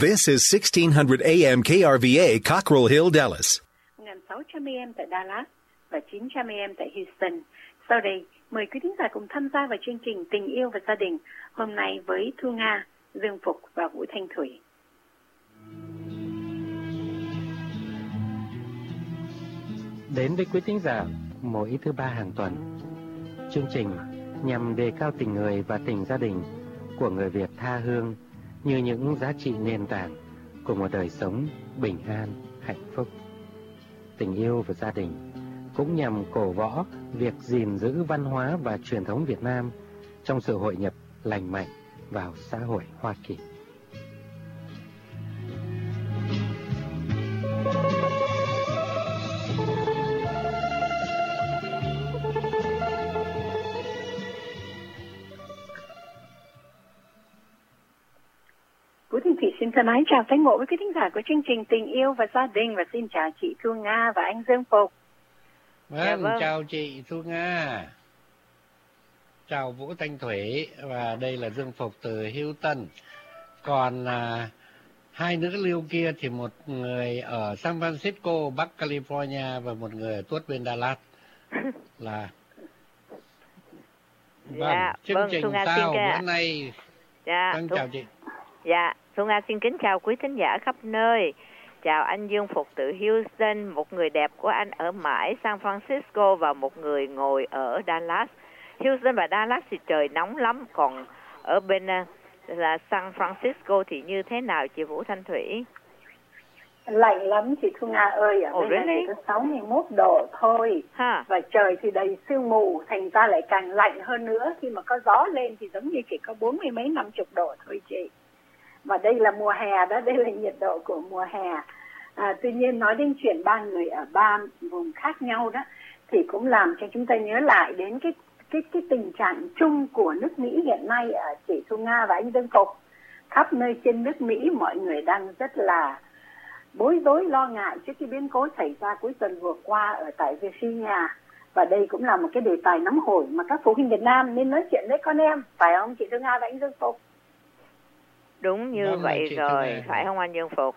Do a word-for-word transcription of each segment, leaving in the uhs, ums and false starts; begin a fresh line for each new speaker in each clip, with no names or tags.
This is sixteen hundred A M K R V A, Cockrell Hill, Dallas.
một nghìn sáu trăm A M tại Dallas và chín trăm A M tại Houston. Sau đây, mời quý thính giả cùng tham gia vào chương trình Tình yêu và gia đình hôm nay với Thu Nga, Dương Phục và Vũ Thanh Thủy.
Đến với quý thính giả mỗi thứ ba hàng tuần, chương trình nhằm đề cao tình người và tình gia đình của người Việt tha hương như những giá trị nền tảng của một đời sống bình an, hạnh phúc. Tình yêu và gia đình cũng nhằm cổ võ việc gìn giữ văn hóa và truyền thống Việt Nam trong sự hội nhập lành mạnh vào xã hội Hoa Kỳ.
Vũ Thanh Thủy xin thân ái chào tái ngộ với quý thính giả của chương trình Tình yêu và gia đình và xin chào chị Thu Nga và anh Dương Phục.
Vâng,
dạ, vâng.
Chào chị Thu Nga. Chào Vũ Thanh Thủy và đây là Dương Phục từ Houston. Còn à, hai nữ lưu kia thì một người ở San Francisco, Bắc California và một người ở tuốt bên Dallas. Là vâng,
dạ,
chương
vâng,
trình sao bữa nay.
Dạ,
vâng,
Thu...
chào chị.
Dạ, Thu Nga xin kính chào quý thính giả khắp nơi. Chào anh Dương Phục từ Houston, một người đẹp của anh ở mãi San Francisco và một người ngồi ở Dallas. Houston và Dallas thì trời nóng lắm, còn ở bên là San Francisco thì như thế nào chị Vũ Thanh Thủy?
Lạnh lắm chị Thu Nga ơi, ở
oh,
bên
really?
này chỉ có sáu mươi mốt độ thôi.
Ha.
Và trời thì đầy sương mù, thành ra lại càng lạnh hơn nữa. Khi mà có gió lên thì giống như chỉ có bốn mươi mấy năm chục độ thôi chị. Và đây là mùa hè đó, đây là nhiệt độ của mùa hè. À, tuy nhiên nói đến chuyện ba người ở ba vùng khác nhau đó thì cũng làm cho chúng ta nhớ lại đến cái cái cái tình trạng chung của nước Mỹ hiện nay ở chị Thu Nga và anh Dương Phục. Khắp nơi trên nước Mỹ mọi người đang rất là bối rối lo ngại trước cái biến cố xảy ra cuối tuần vừa qua ở tại Virginia. Và đây cũng là một cái đề tài nóng hổi mà các phụ huynh Việt Nam nên nói chuyện với con em, phải không chị Thu Nga và anh Dương Phục?
Đúng như vâng, vậy rồi, phải không anh Dương Phục?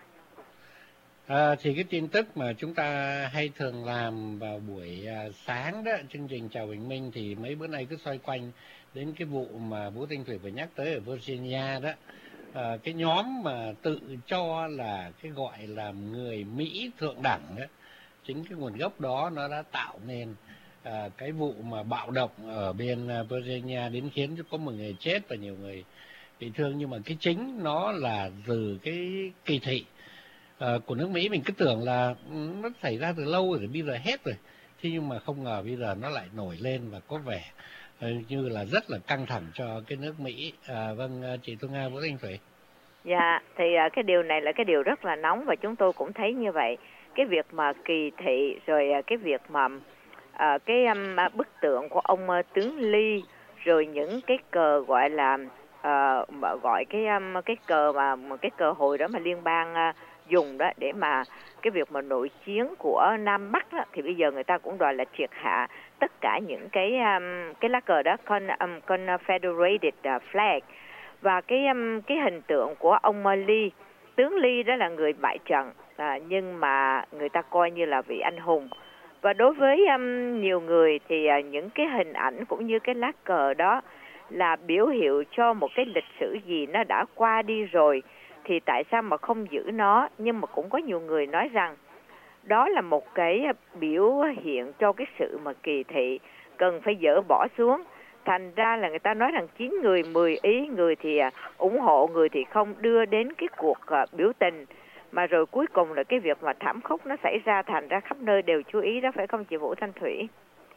À, thì cái tin tức mà chúng ta hay thường làm vào buổi à, sáng đó, chương trình Chào Bình Minh thì mấy bữa nay cứ xoay quanh đến cái vụ mà Vũ Thanh Thủy vừa nhắc tới ở Virginia đó. À, cái nhóm mà tự cho là cái gọi là người Mỹ thượng đẳng đó, chính cái nguồn gốc đó nó đã tạo nên à, cái vụ mà bạo động ở bên Virginia đến khiến cho có một người chết và nhiều người bị thương. Nhưng mà cái chính nó là từ cái kỳ thị uh, của nước Mỹ. Mình cứ tưởng là nó xảy ra từ lâu rồi, bây giờ hết rồi. Thế nhưng mà không ngờ bây giờ nó lại nổi lên và có vẻ uh, như là rất là căng thẳng cho cái nước Mỹ. Uh, vâng, uh, chị Thu Nga, Vũ Thanh Thủy.
Dạ, thì uh, cái điều này là cái điều rất là nóng và chúng tôi cũng thấy như vậy. Cái việc mà kỳ thị rồi uh, cái việc mà uh, cái um, bức tượng của ông uh, tướng Lee, rồi những cái cờ gọi là Uh, gọi cái um, cái cờ mà cái cờ hồi đó mà liên bang uh, dùng đó để mà cái việc mà nội chiến của Nam Bắc đó, thì bây giờ người ta cũng đòi là triệt hạ tất cả những cái um, cái lá cờ đó, con um, Confederated uh, flag. Và cái um, cái hình tượng của ông Lee, tướng Lee đó là người bại trận, uh, nhưng mà người ta coi như là vị anh hùng. Và đối với um, nhiều người thì uh, những cái hình ảnh cũng như cái lá cờ đó là biểu hiệu cho một cái lịch sử gì nó đã qua đi rồi, thì tại sao mà không giữ nó? Nhưng mà cũng có nhiều người nói rằng đó là một cái biểu hiện cho cái sự mà kỳ thị, cần phải dỡ bỏ xuống. Thành ra là người ta nói rằng chín người mười ý, người thì ủng hộ, người thì không, đưa đến cái cuộc biểu tình. Mà rồi cuối cùng là cái việc mà thảm khốc nó xảy ra, thành ra khắp nơi đều chú ý đó, phải không chị Vũ Thanh Thủy?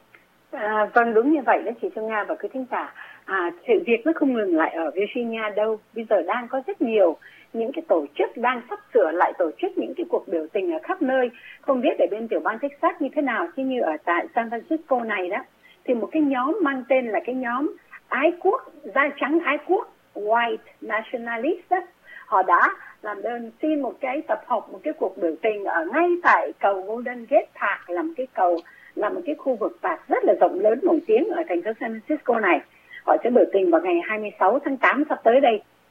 À, vâng, đúng như vậy đó chị Thu Nga và quý thính giả. À, sự việc nó không ngừng lại ở Virginia đâu. Bây giờ đang có rất nhiều những cái tổ chức đang sắp sửa lại tổ chức những cái cuộc biểu tình ở khắp nơi. Không biết ở bên tiểu bang Texas như thế nào, chứ như ở tại San Francisco này đó, thì một cái nhóm mang tên là cái nhóm ái quốc, da trắng ái quốc, White Nationalist đó, họ đã làm đơn xin một cái tập hợp, một cái cuộc biểu tình ở ngay tại cầu Golden Gate Park, là một cái cầu, là một cái khu vực park rất là rộng lớn nổi tiếng ở thành phố San Francisco này. Họ sẽ biểu tình vào ngày hai mươi sáu tháng tám sắp tới đây.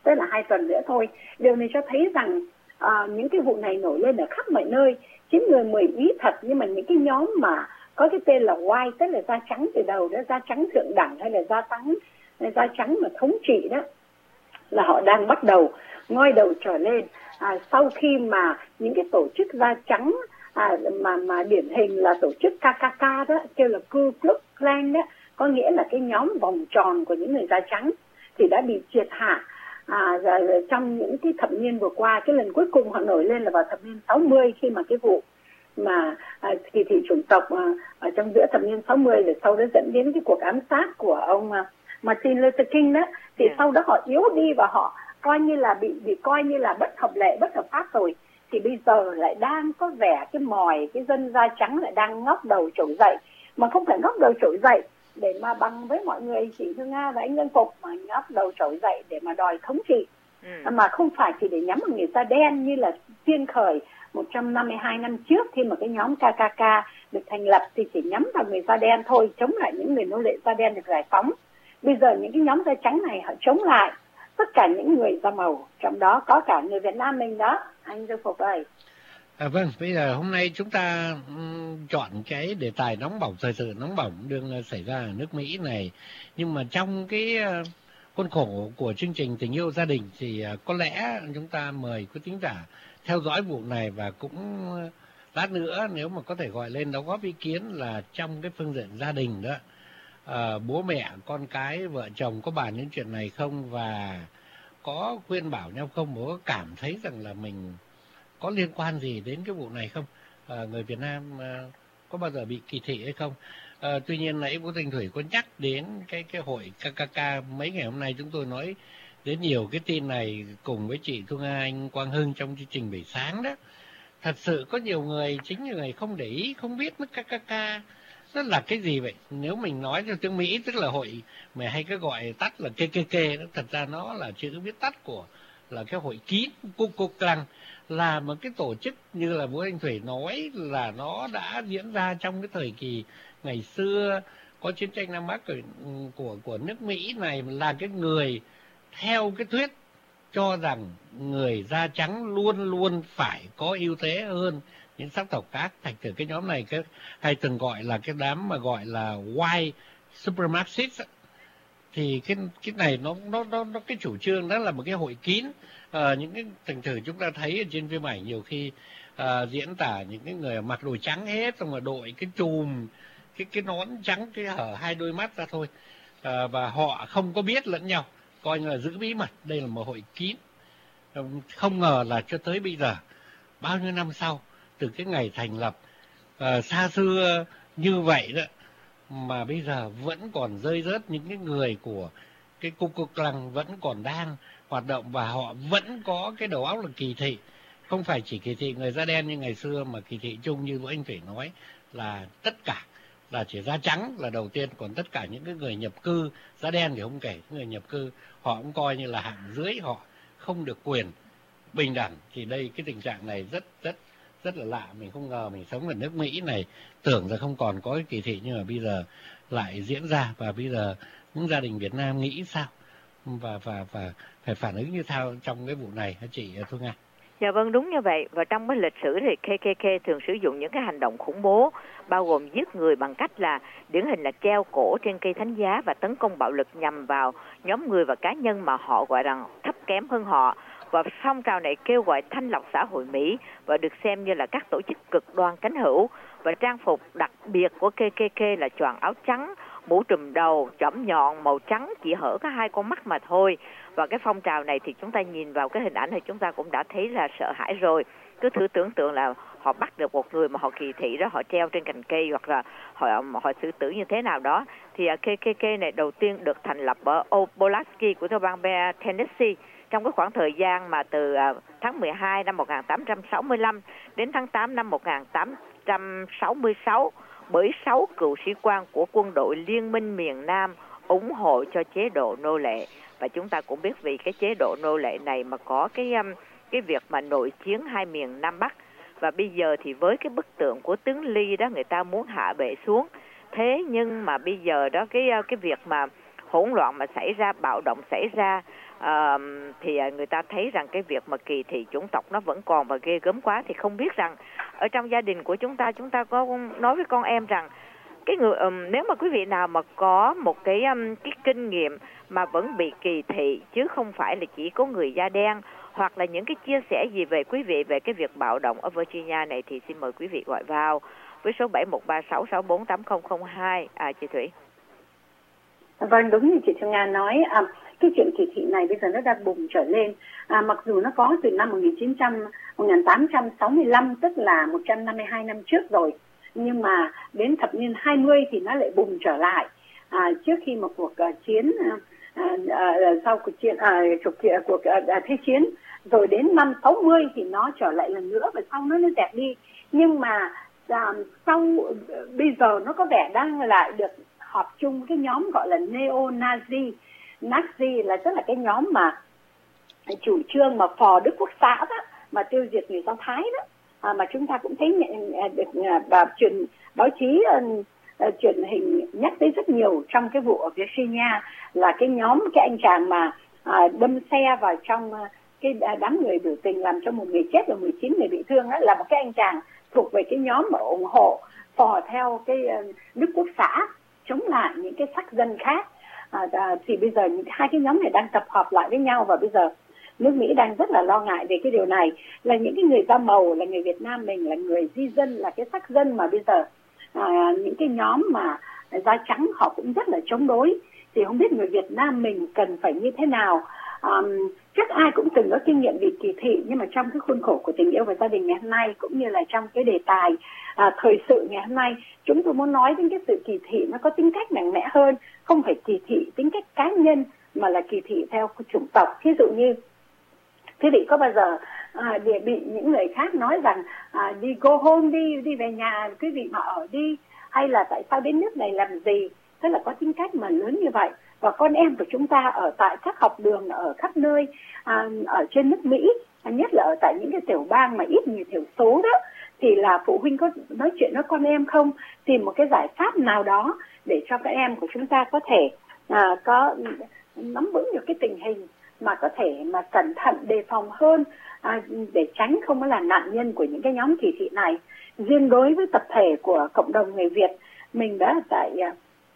tức là hai tuần nữa thôi. Điều này cho thấy rằng à, những cái vụ này nổi lên ở khắp mọi nơi. Chín người mười ý thật, nhưng mà những cái nhóm mà có cái tên là white, tức là da trắng từ đầu đó, da trắng thượng đẳng hay là da trắng da trắng mà thống trị đó, là họ đang bắt đầu ngoi đầu trở lên. À, sau khi mà những cái tổ chức da trắng à, mà mà điển hình là tổ chức ca ca ca đó, kêu là Ku Klux Klan đó, có nghĩa là cái nhóm vòng tròn của những người da trắng, thì đã bị triệt hạ à, rồi, trong những cái thập niên vừa qua. Cái lần cuối cùng họ nổi lên là vào thập niên sáu mươi, khi mà cái vụ mà à, kỳ thị chủng tộc à, ở trong giữa thập niên sáu mươi, rồi sau đó dẫn đến cái cuộc ám sát của ông à, Martin Luther King đó, thì yeah. sau đó họ yếu đi và họ coi như là bị bị coi như là bất hợp lệ, bất hợp pháp rồi. Thì bây giờ lại đang có vẻ cái mòi cái dân da trắng lại đang ngóc đầu trỗi dậy, mà không phải ngóc đầu trỗi dậy để mà bằng với mọi người, chị Thư Nga và anh Ngân Phục, mà ngóc đầu trỗi dậy để mà đòi thống trị, ừ. mà không phải chỉ để nhắm vào người da đen như là tiên khởi một trăm năm mươi hai năm trước khi mà cái nhóm ca ca ca được thành lập, thì chỉ nhắm vào người da đen thôi, chống lại những người nô lệ da đen được giải phóng. Bây giờ những cái nhóm da trắng này họ chống lại tất cả những người da màu, trong đó có cả người Việt Nam mình đó, anh Dương Phục ơi.
À, vâng, bây giờ hôm nay chúng ta um, chọn cái đề tài nóng bỏng, thời sự nóng bỏng đương xảy ra ở nước Mỹ này. Nhưng mà trong cái uh, khuôn khổ của chương trình Tình Yêu Gia Đình thì uh, có lẽ chúng ta mời quý thính giả theo dõi vụ này, và cũng uh, lát nữa nếu mà có thể gọi lên đóng góp ý kiến là trong cái phương diện gia đình đó, uh, bố mẹ, con cái, vợ chồng có bàn những chuyện này không, và có khuyên bảo nhau không, bố có cảm thấy rằng là mình có liên quan gì đến cái vụ này không, à, người Việt Nam à, có bao giờ bị kỳ thị hay không. À, tuy nhiên nãy Vũ Thanh Thủy có nhắc đến cái cái hội ca ca ca, mấy ngày hôm nay chúng tôi nói đến nhiều cái tin này cùng với chị Thu Nga, anh Quang Hưng trong chương trình buổi sáng đó. Thật sự có nhiều người, chính nhiều người không để ý, không biết mất ca ca ca nó là cái gì vậy. Nếu mình nói theo tiếng Mỹ tức là hội mà hay cái gọi tắt là K K K, thật ra nó là chữ viết tắt của là cái hội kín Ku Klux Klan, là một cái tổ chức như là Vũ Anh Thủy nói là nó đã diễn ra trong cái thời kỳ ngày xưa có chiến tranh Nam Bắc của, của, của nước Mỹ này, là cái người theo cái thuyết cho rằng người da trắng luôn luôn phải có ưu thế hơn những sắc tộc khác. Thành thử cái nhóm này cái hay từng gọi là cái đám mà gọi là white supremacist. Thì cái cái này nó nó nó nó cái chủ trương đó là một cái hội kín. À, những cái thành thử chúng ta thấy ở trên phim ảnh nhiều khi à, diễn tả những cái người mặc đồ trắng hết, xong rồi đội cái chùm cái cái nón trắng, cái hở hai đôi mắt ra thôi, à, và họ không có biết lẫn nhau, coi như là giữ bí mật. Đây là một hội kín. Không ngờ là cho tới bây giờ, bao nhiêu năm sau từ cái ngày thành lập à, xa xưa như vậy đó, mà bây giờ vẫn còn rơi rớt những cái người của cái Ku Klux Klan vẫn còn đang hoạt động, và họ vẫn có cái đầu óc là kỳ thị. Không phải chỉ kỳ thị người da đen như ngày xưa, mà kỳ thị chung như Vũ Anh Thủy nói là tất cả, là chỉ da trắng là đầu tiên, còn tất cả những cái người nhập cư, da đen thì không kể, người nhập cư họ cũng coi như là hạng dưới, họ không được quyền bình đẳng. Thì đây cái tình trạng này rất rất rất là lạ. Mình không ngờ mình sống ở nước Mỹ này tưởng là không còn có cái kỳ thị, nhưng mà bây giờ lại diễn ra. Và bây giờ những gia đình Việt Nam nghĩ sao và và và phải phản ứng như thế trong cái vụ này hả chị Thu Nga?
Dạ vâng, đúng như vậy. Và trong cái lịch sử thì K K K thường sử dụng những cái hành động khủng bố, bao gồm giết người bằng cách là điển hình là treo cổ trên cây thánh giá và tấn công bạo lực nhằm vào nhóm người và cá nhân mà họ gọi rằng thấp kém hơn họ. Và phong trào này kêu gọi thanh lọc xã hội Mỹ và được xem như là các tổ chức cực đoan cánh hữu. Và trang phục đặc biệt của K K K là choàng áo trắng, mũ trùm đầu, chỏm nhọn màu trắng, chỉ hở có hai con mắt mà thôi. Và cái phong trào này thì chúng ta nhìn vào cái hình ảnh thì chúng ta cũng đã thấy là sợ hãi rồi. Cứ thử tưởng tượng là họ bắt được một người mà họ kỳ thị đó, họ treo trên cành cây, hoặc là họ họ xử tử như thế nào đó. Thì K K K này đầu tiên được thành lập ở Pulaski của tiểu bang Tennessee trong cái khoảng thời gian mà từ tháng mười hai năm một nghìn tám trăm sáu mươi lăm đến tháng tám năm một nghìn tám trăm sáu mươi sáu bởi sáu cựu sĩ quan của quân đội Liên minh miền Nam ủng hộ cho chế độ nô lệ. Và chúng ta cũng biết vì cái chế độ nô lệ này mà có cái cái việc mà nội chiến hai miền Nam Bắc. Và bây giờ thì với cái bức tượng của tướng Lee đó, người ta muốn hạ bệ xuống. Thế nhưng mà bây giờ đó cái cái việc mà hỗn loạn mà xảy ra, bạo động xảy ra, uh, thì người ta thấy rằng cái việc mà kỳ thị chủng tộc nó vẫn còn và ghê gớm quá. Thì không biết rằng ở trong gia đình của chúng ta, chúng ta có nói với con em rằng cái người um, nếu mà quý vị nào mà có một cái um, cái kinh nghiệm mà vẫn bị kỳ thị, chứ không phải là chỉ có người da đen, hoặc là những cái chia sẻ gì về quý vị về cái việc bạo động ở Virginia này, thì xin mời quý vị gọi vào với số bảy một ba sáu sáu bốn tám không không hai. À, chị Thủy.
Vâng, đúng như chị Thương Nga nói, à, cái chuyện kỳ thị này bây giờ nó đang bùng trở lên. À, mặc dù nó có từ năm một nghìn tám trăm sáu mươi lăm, tức là một trăm năm mươi hai năm trước rồi, nhưng mà đến thập niên hai mươi thì nó lại bùng trở lại. À, trước khi một cuộc uh, chiến uh, uh, sau cuộc chiến uh, cuộc, cuộc uh, thế chiến, rồi đến năm sáu mươi thì nó trở lại lần nữa và sau nó nó dẹp đi. Nhưng mà uh, sau uh, bây giờ nó có vẻ đang lại được họp chung cái nhóm gọi là neo-Nazi. Nazi là tức là cái nhóm mà chủ trương mà phò Đức Quốc xã đó, mà tiêu diệt người Do Thái đó. À, mà chúng ta cũng thấy được và truyền báo chí uh, truyền hình nhắc tới rất nhiều trong cái vụ ở Virginia, là cái nhóm cái anh chàng mà uh, đâm xe vào trong uh, cái đám người biểu tình làm cho một người chết và mười chín người bị thương đó, là một cái anh chàng thuộc về cái nhóm mà ủng hộ phò theo cái uh, Đức Quốc xã, chống lại những cái sắc dân khác. À, uh, thì bây giờ những hai cái nhóm này đang tập hợp lại với nhau, và bây giờ nước Mỹ đang rất là lo ngại về cái điều này, là những cái người da màu, là người Việt Nam mình, là người di dân, là cái sắc dân mà bây giờ à, những cái nhóm mà da trắng họ cũng rất là chống đối. Thì không biết người Việt Nam mình cần phải như thế nào. À, chắc ai cũng từng có kinh nghiệm bị kỳ thị, nhưng mà trong cái khuôn khổ của Tình Yêu và Gia Đình ngày hôm nay, cũng như là trong cái đề tài à, thời sự ngày hôm nay, chúng tôi muốn nói đến cái sự kỳ thị nó có tính cách mạnh mẽ hơn, không phải kỳ thị tính cách cá nhân, mà là kỳ thị theo chủng tộc. Ví dụ như quý vị có bao giờ à, để bị những người khác nói rằng à, đi go home đi, đi về nhà quý vị mà ở đi, hay là tại sao đến nước này làm gì, tức là có tính cách mà lớn như vậy. Và con em của chúng ta ở tại các học đường ở khắp nơi à, ở trên nước Mỹ, nhất là ở tại những cái tiểu bang mà ít người thiểu số đó, thì là phụ huynh có nói chuyện với con em không, tìm một cái giải pháp nào đó để cho các em của chúng ta có thể à, có nắm vững được cái tình hình, mà có thể mà cẩn thận đề phòng hơn, à, để tránh không có là nạn nhân của những cái nhóm kỳ thị này. Riêng đối với tập thể của cộng đồng người Việt mình đã tại uh,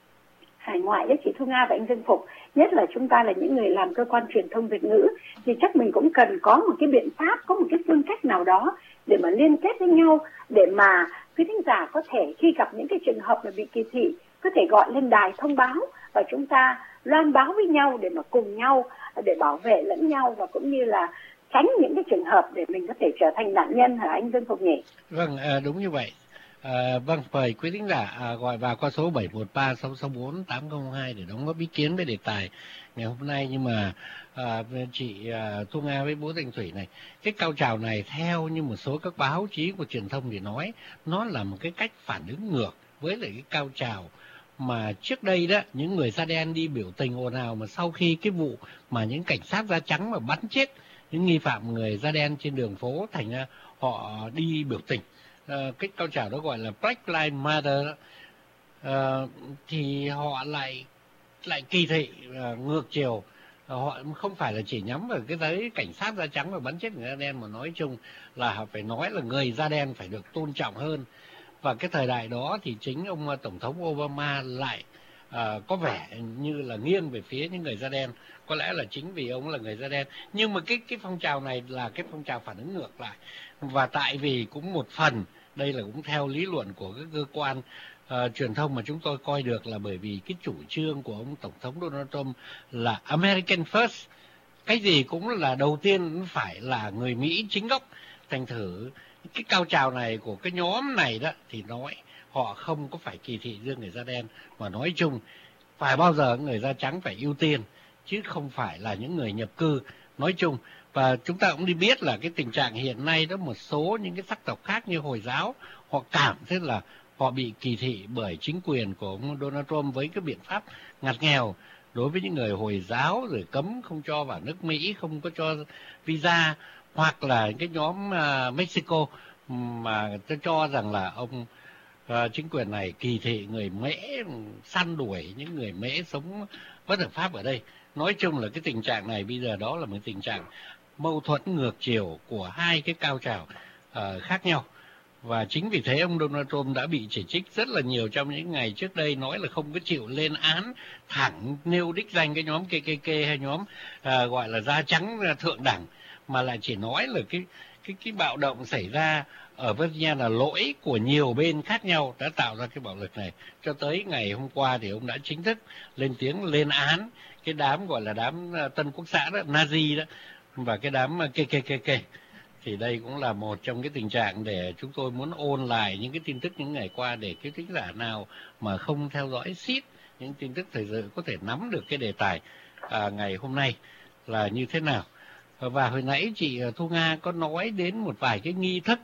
hải ngoại đấy, chị Thu Nga và anh Dương Phục, nhất là chúng ta là những người làm cơ quan truyền thông Việt ngữ, thì chắc mình cũng cần có một cái biện pháp, có một cái phương cách nào đó để mà liên kết với nhau, để mà quý thính giả có thể khi gặp những cái trường hợp mà bị kỳ thị có thể gọi lên đài thông báo, và chúng ta loan báo với nhau để mà cùng nhau để bảo vệ lẫn nhau, và cũng như là tránh những cái trường hợp để mình có thể trở thành nạn nhân, hả anh Dương Phục nhỉ?
Vâng, à, đúng như vậy. À, vâng, mời quý thính giả à, gọi vào qua số bảy một ba sáu sáu bốn tám không hai để đóng góp ý kiến về đề tài ngày hôm nay. Nhưng mà à, chị à, Thu Nga với bố Thanh Thủy này, cái cao trào này theo như một số các báo chí của truyền thông thì nói, nó là một cái cách phản ứng ngược với lại cái cao trào mà trước đây đó những người da đen đi biểu tình ồn ào, mà sau khi cái vụ mà những cảnh sát da trắng mà bắn chết những nghi phạm người da đen trên đường phố, thành ra họ đi biểu tình. À, cái cao trào đó gọi là Black Lives Matter đó. À, thì họ lại lại kỳ thị à, ngược chiều. À, họ không phải là chỉ nhắm vào cái giới cảnh sát da trắng và bắn chết người da đen, mà nói chung là họ phải nói là người da đen phải được tôn trọng hơn. Và cái thời đại đó thì chính ông Tổng thống Obama lại à, có vẻ như là nghiêng về phía những người da đen. Có lẽ là chính vì ông là người da đen. Nhưng mà cái cái phong trào này là cái phong trào phản ứng ngược lại. Và tại vì cũng một phần, đây là cũng theo lý luận của các cơ quan uh, truyền thông mà chúng tôi coi được, là bởi vì cái chủ trương của ông Tổng thống Donald Trump là American First. Cái gì cũng là đầu tiên phải là người Mỹ chính gốc. Thành thử cái cao trào này của cái nhóm này đó thì nói họ không có phải kỳ thị riêng người da đen, mà nói chung phải bao giờ người da trắng phải ưu tiên, chứ không phải là những người nhập cư nói chung. Và chúng ta cũng đi biết là cái tình trạng hiện nay đó, một số những cái sắc tộc khác như Hồi giáo, họ cảm thấy là họ bị kỳ thị bởi chính quyền của ông Donald Trump với cái biện pháp ngặt nghèo đối với những người Hồi giáo, rồi cấm không cho vào nước Mỹ, không có cho visa, hoặc là cái nhóm uh, Mexico mà tôi cho rằng là ông uh, chính quyền này kỳ thị người Mễ, săn đuổi những người Mễ sống bất hợp pháp ở đây. Nói chung là cái tình trạng này bây giờ đó là một tình trạng mâu thuẫn ngược chiều của hai cái cao trào uh, khác nhau. Và chính vì thế ông Donald Trump đã bị chỉ trích rất là nhiều trong những ngày trước đây, nói là không có chịu lên án thẳng nêu đích danh cái nhóm K K K hay nhóm uh, gọi là da trắng thượng đẳng, mà lại chỉ nói là cái cái cái bạo động xảy ra ở Virginia là lỗi của nhiều bên khác nhau đã tạo ra cái bạo lực này. Cho tới ngày hôm qua thì ông đã chính thức lên tiếng lên án cái đám gọi là đám Tân Quốc xã đó, Nazi đó, và cái đám K K K K. Thì đây cũng là một trong cái tình trạng để chúng tôi muốn ôn lại những cái tin tức những ngày qua, để cái thính giả nào mà không theo dõi xít những tin tức thời sự có thể nắm được cái đề tài à, ngày hôm nay là như thế nào. Và hồi nãy chị Thu Nga có nói đến một vài cái nghi thức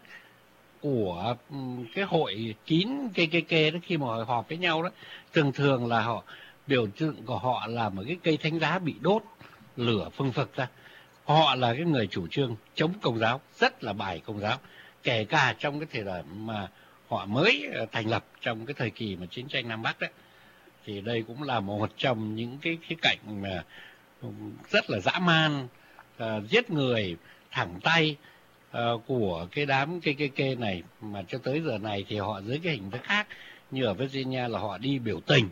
của cái hội kín K K K đó, khi mà họ họp với nhau đó, thường thường là họ biểu tượng của họ là một cái cây thánh giá bị đốt, lửa phừng phực ra. Họ là cái người chủ trương chống Công giáo, rất là bài Công giáo, kể cả trong cái thời điểm mà họ mới thành lập trong cái thời kỳ mà chiến tranh Nam Bắc đấy. Thì đây cũng là một trong những cái khía cạnh mà rất là dã man, uh, giết người thẳng tay uh, của cái đám K K K này, mà cho tới giờ này thì họ dưới cái hình thức khác, như ở Virginia là họ đi biểu tình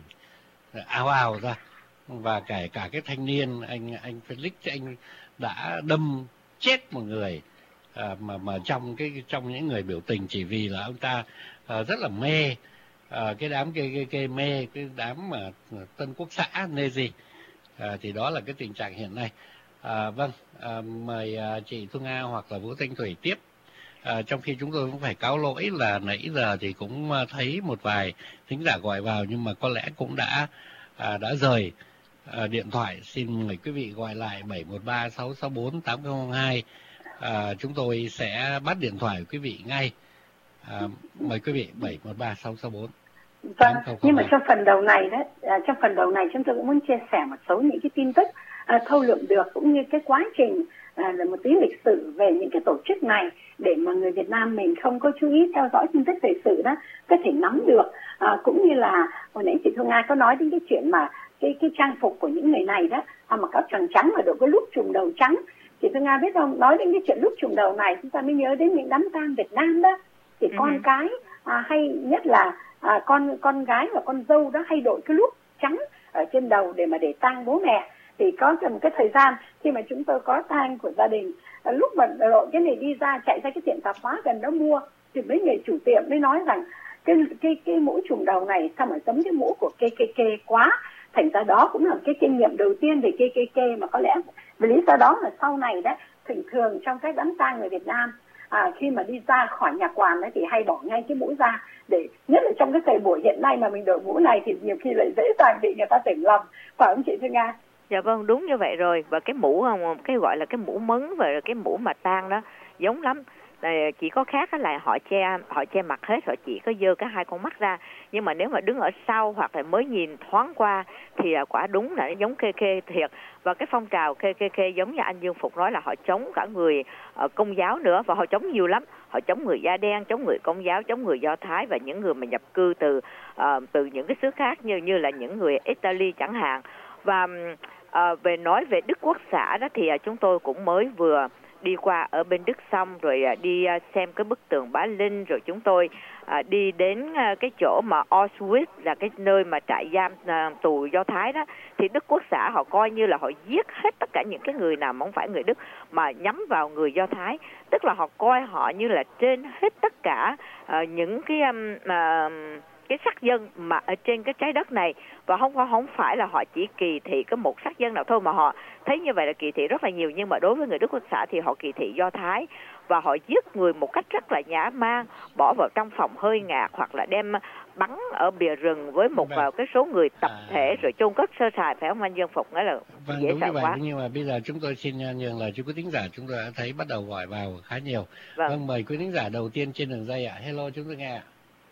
ào ào ra, và kể cả cái thanh niên anh anh Felix anh đã đâm chết một người à, mà mà trong cái trong những người biểu tình, chỉ vì là ông ta à, rất là mê à, cái đám K K K, mê cái đám mà Tân Quốc xã Nazi. À, thì đó là cái tình trạng hiện nay. À, vâng, à, mời à, chị Thu Nga hoặc là Vũ Thanh Thủy tiếp. À, trong khi chúng tôi cũng phải cáo lỗi là nãy giờ thì cũng thấy một vài thính giả gọi vào, nhưng mà có lẽ cũng đã à, đã rời à, điện thoại. Xin mời quý vị gọi lại bảy một ba sáu sáu bốn tám không không hai. À, chúng tôi sẽ bắt điện thoại của quý vị ngay. À, mời quý vị bảy một ba sáu sáu bốn.
Vâng, nhưng mà trong phần đầu này đó, à, trong phần đầu này chúng tôi cũng muốn chia sẻ một số những cái tin tức à, thâu lượm được, cũng như cái quá trình à, là một tí lịch sử về những cái tổ chức này, để mà người Việt Nam mình không có chú ý theo dõi tin tức thời sự đó có thể nắm được. À, cũng như là hồi nãy chị Thu Nga có nói đến cái chuyện mà cái cái trang phục của những người này đó, à, mà áo tròn trắng và đội cái lúc trùm đầu trắng. Chị Thu Nga biết không, nói đến cái chuyện lúc trùm đầu này chúng ta mới nhớ đến những đám tang Việt Nam đó, thì con ừ. cái à, hay nhất là à, con con gái và con dâu đó hay đội cái lúc trắng ở trên đầu để mà để tang bố mẹ. Thì có một cái thời gian khi mà chúng tôi có tang của gia đình, à, lúc mà đội cái này đi ra, chạy ra cái tiệm tạp hóa gần đó mua, thì mấy người chủ tiệm mới nói rằng cái cái cái mũ trùm đầu này sao mà giống cái mũ của K K K quá. Thành ra đó cũng là cái kinh nghiệm đầu tiên về K K K, mà có lẽ vì lý do đó là sau này đó thường thường trong các đám tang người Việt Nam, à, khi mà đi ra khỏi nhà quan đấy thì hay bỏ ngay cái mũ ra, để nhất là trong cái thời buổi hiện nay mà mình đội mũ này thì nhiều khi lại dễ dàng bị người ta tưởng lầm, phải không chị Thư Nga?
Dạ vâng, đúng như vậy rồi. Và cái mũ, cái gọi là cái mũ mấn và cái mũ mà tang đó giống lắm. Chỉ có khác là họ che họ che mặt hết, họ chỉ có giơ cái hai con mắt ra. Nhưng mà nếu mà đứng ở sau hoặc là mới nhìn thoáng qua thì quả đúng là giống K K thiệt. Và cái phong trào K K K giống như anh Dương Phục nói là họ chống cả người uh, Công giáo nữa, và họ chống nhiều lắm. Họ chống người da đen, chống người Công giáo, chống người Do Thái và những người mà nhập cư từ uh, từ những cái xứ khác, như như là những người Italy chẳng hạn. Và uh, về nói về Đức Quốc xã đó thì uh, chúng tôi cũng mới vừa đi qua ở bên Đức xong, rồi đi xem cái bức tường Bá Linh, rồi chúng tôi à, đi đến cái chỗ mà Auschwitz, là cái nơi mà trại giam à, tù Do Thái đó. Thì Đức Quốc xã họ coi như là họ giết hết tất cả những cái người nào mà không phải người Đức, mà nhắm vào người Do Thái. Tức là họ coi họ như là trên hết tất cả à, những cái um, à, cái sắc dân mà ở trên cái trái đất này. Và không không phải là họ chỉ kỳ thị có một sắc dân nào thôi, mà họ thấy như vậy là kỳ thị rất là nhiều. Nhưng mà đối với người Đức Quốc xã thì họ kỳ thị Do Thái, và họ giết người một cách rất là dã man, bỏ vào trong phòng hơi ngạt, hoặc là đem bắn ở bìa rừng với một vào cái số người tập thể rồi chôn cất sơ sài, phải không anh Dương Phục? Nghĩa là
vâng,
dễ
đúng
sợ
như vậy.
quá.
Nhưng mà bây giờ chúng tôi xin nhường lời cho quý thính giả, chúng tôi đã thấy bắt đầu gọi vào khá nhiều.
Vâng,
vâng mời quý thính giả đầu tiên trên đường dây ạ. Hello, chúng tôi nghe ạ.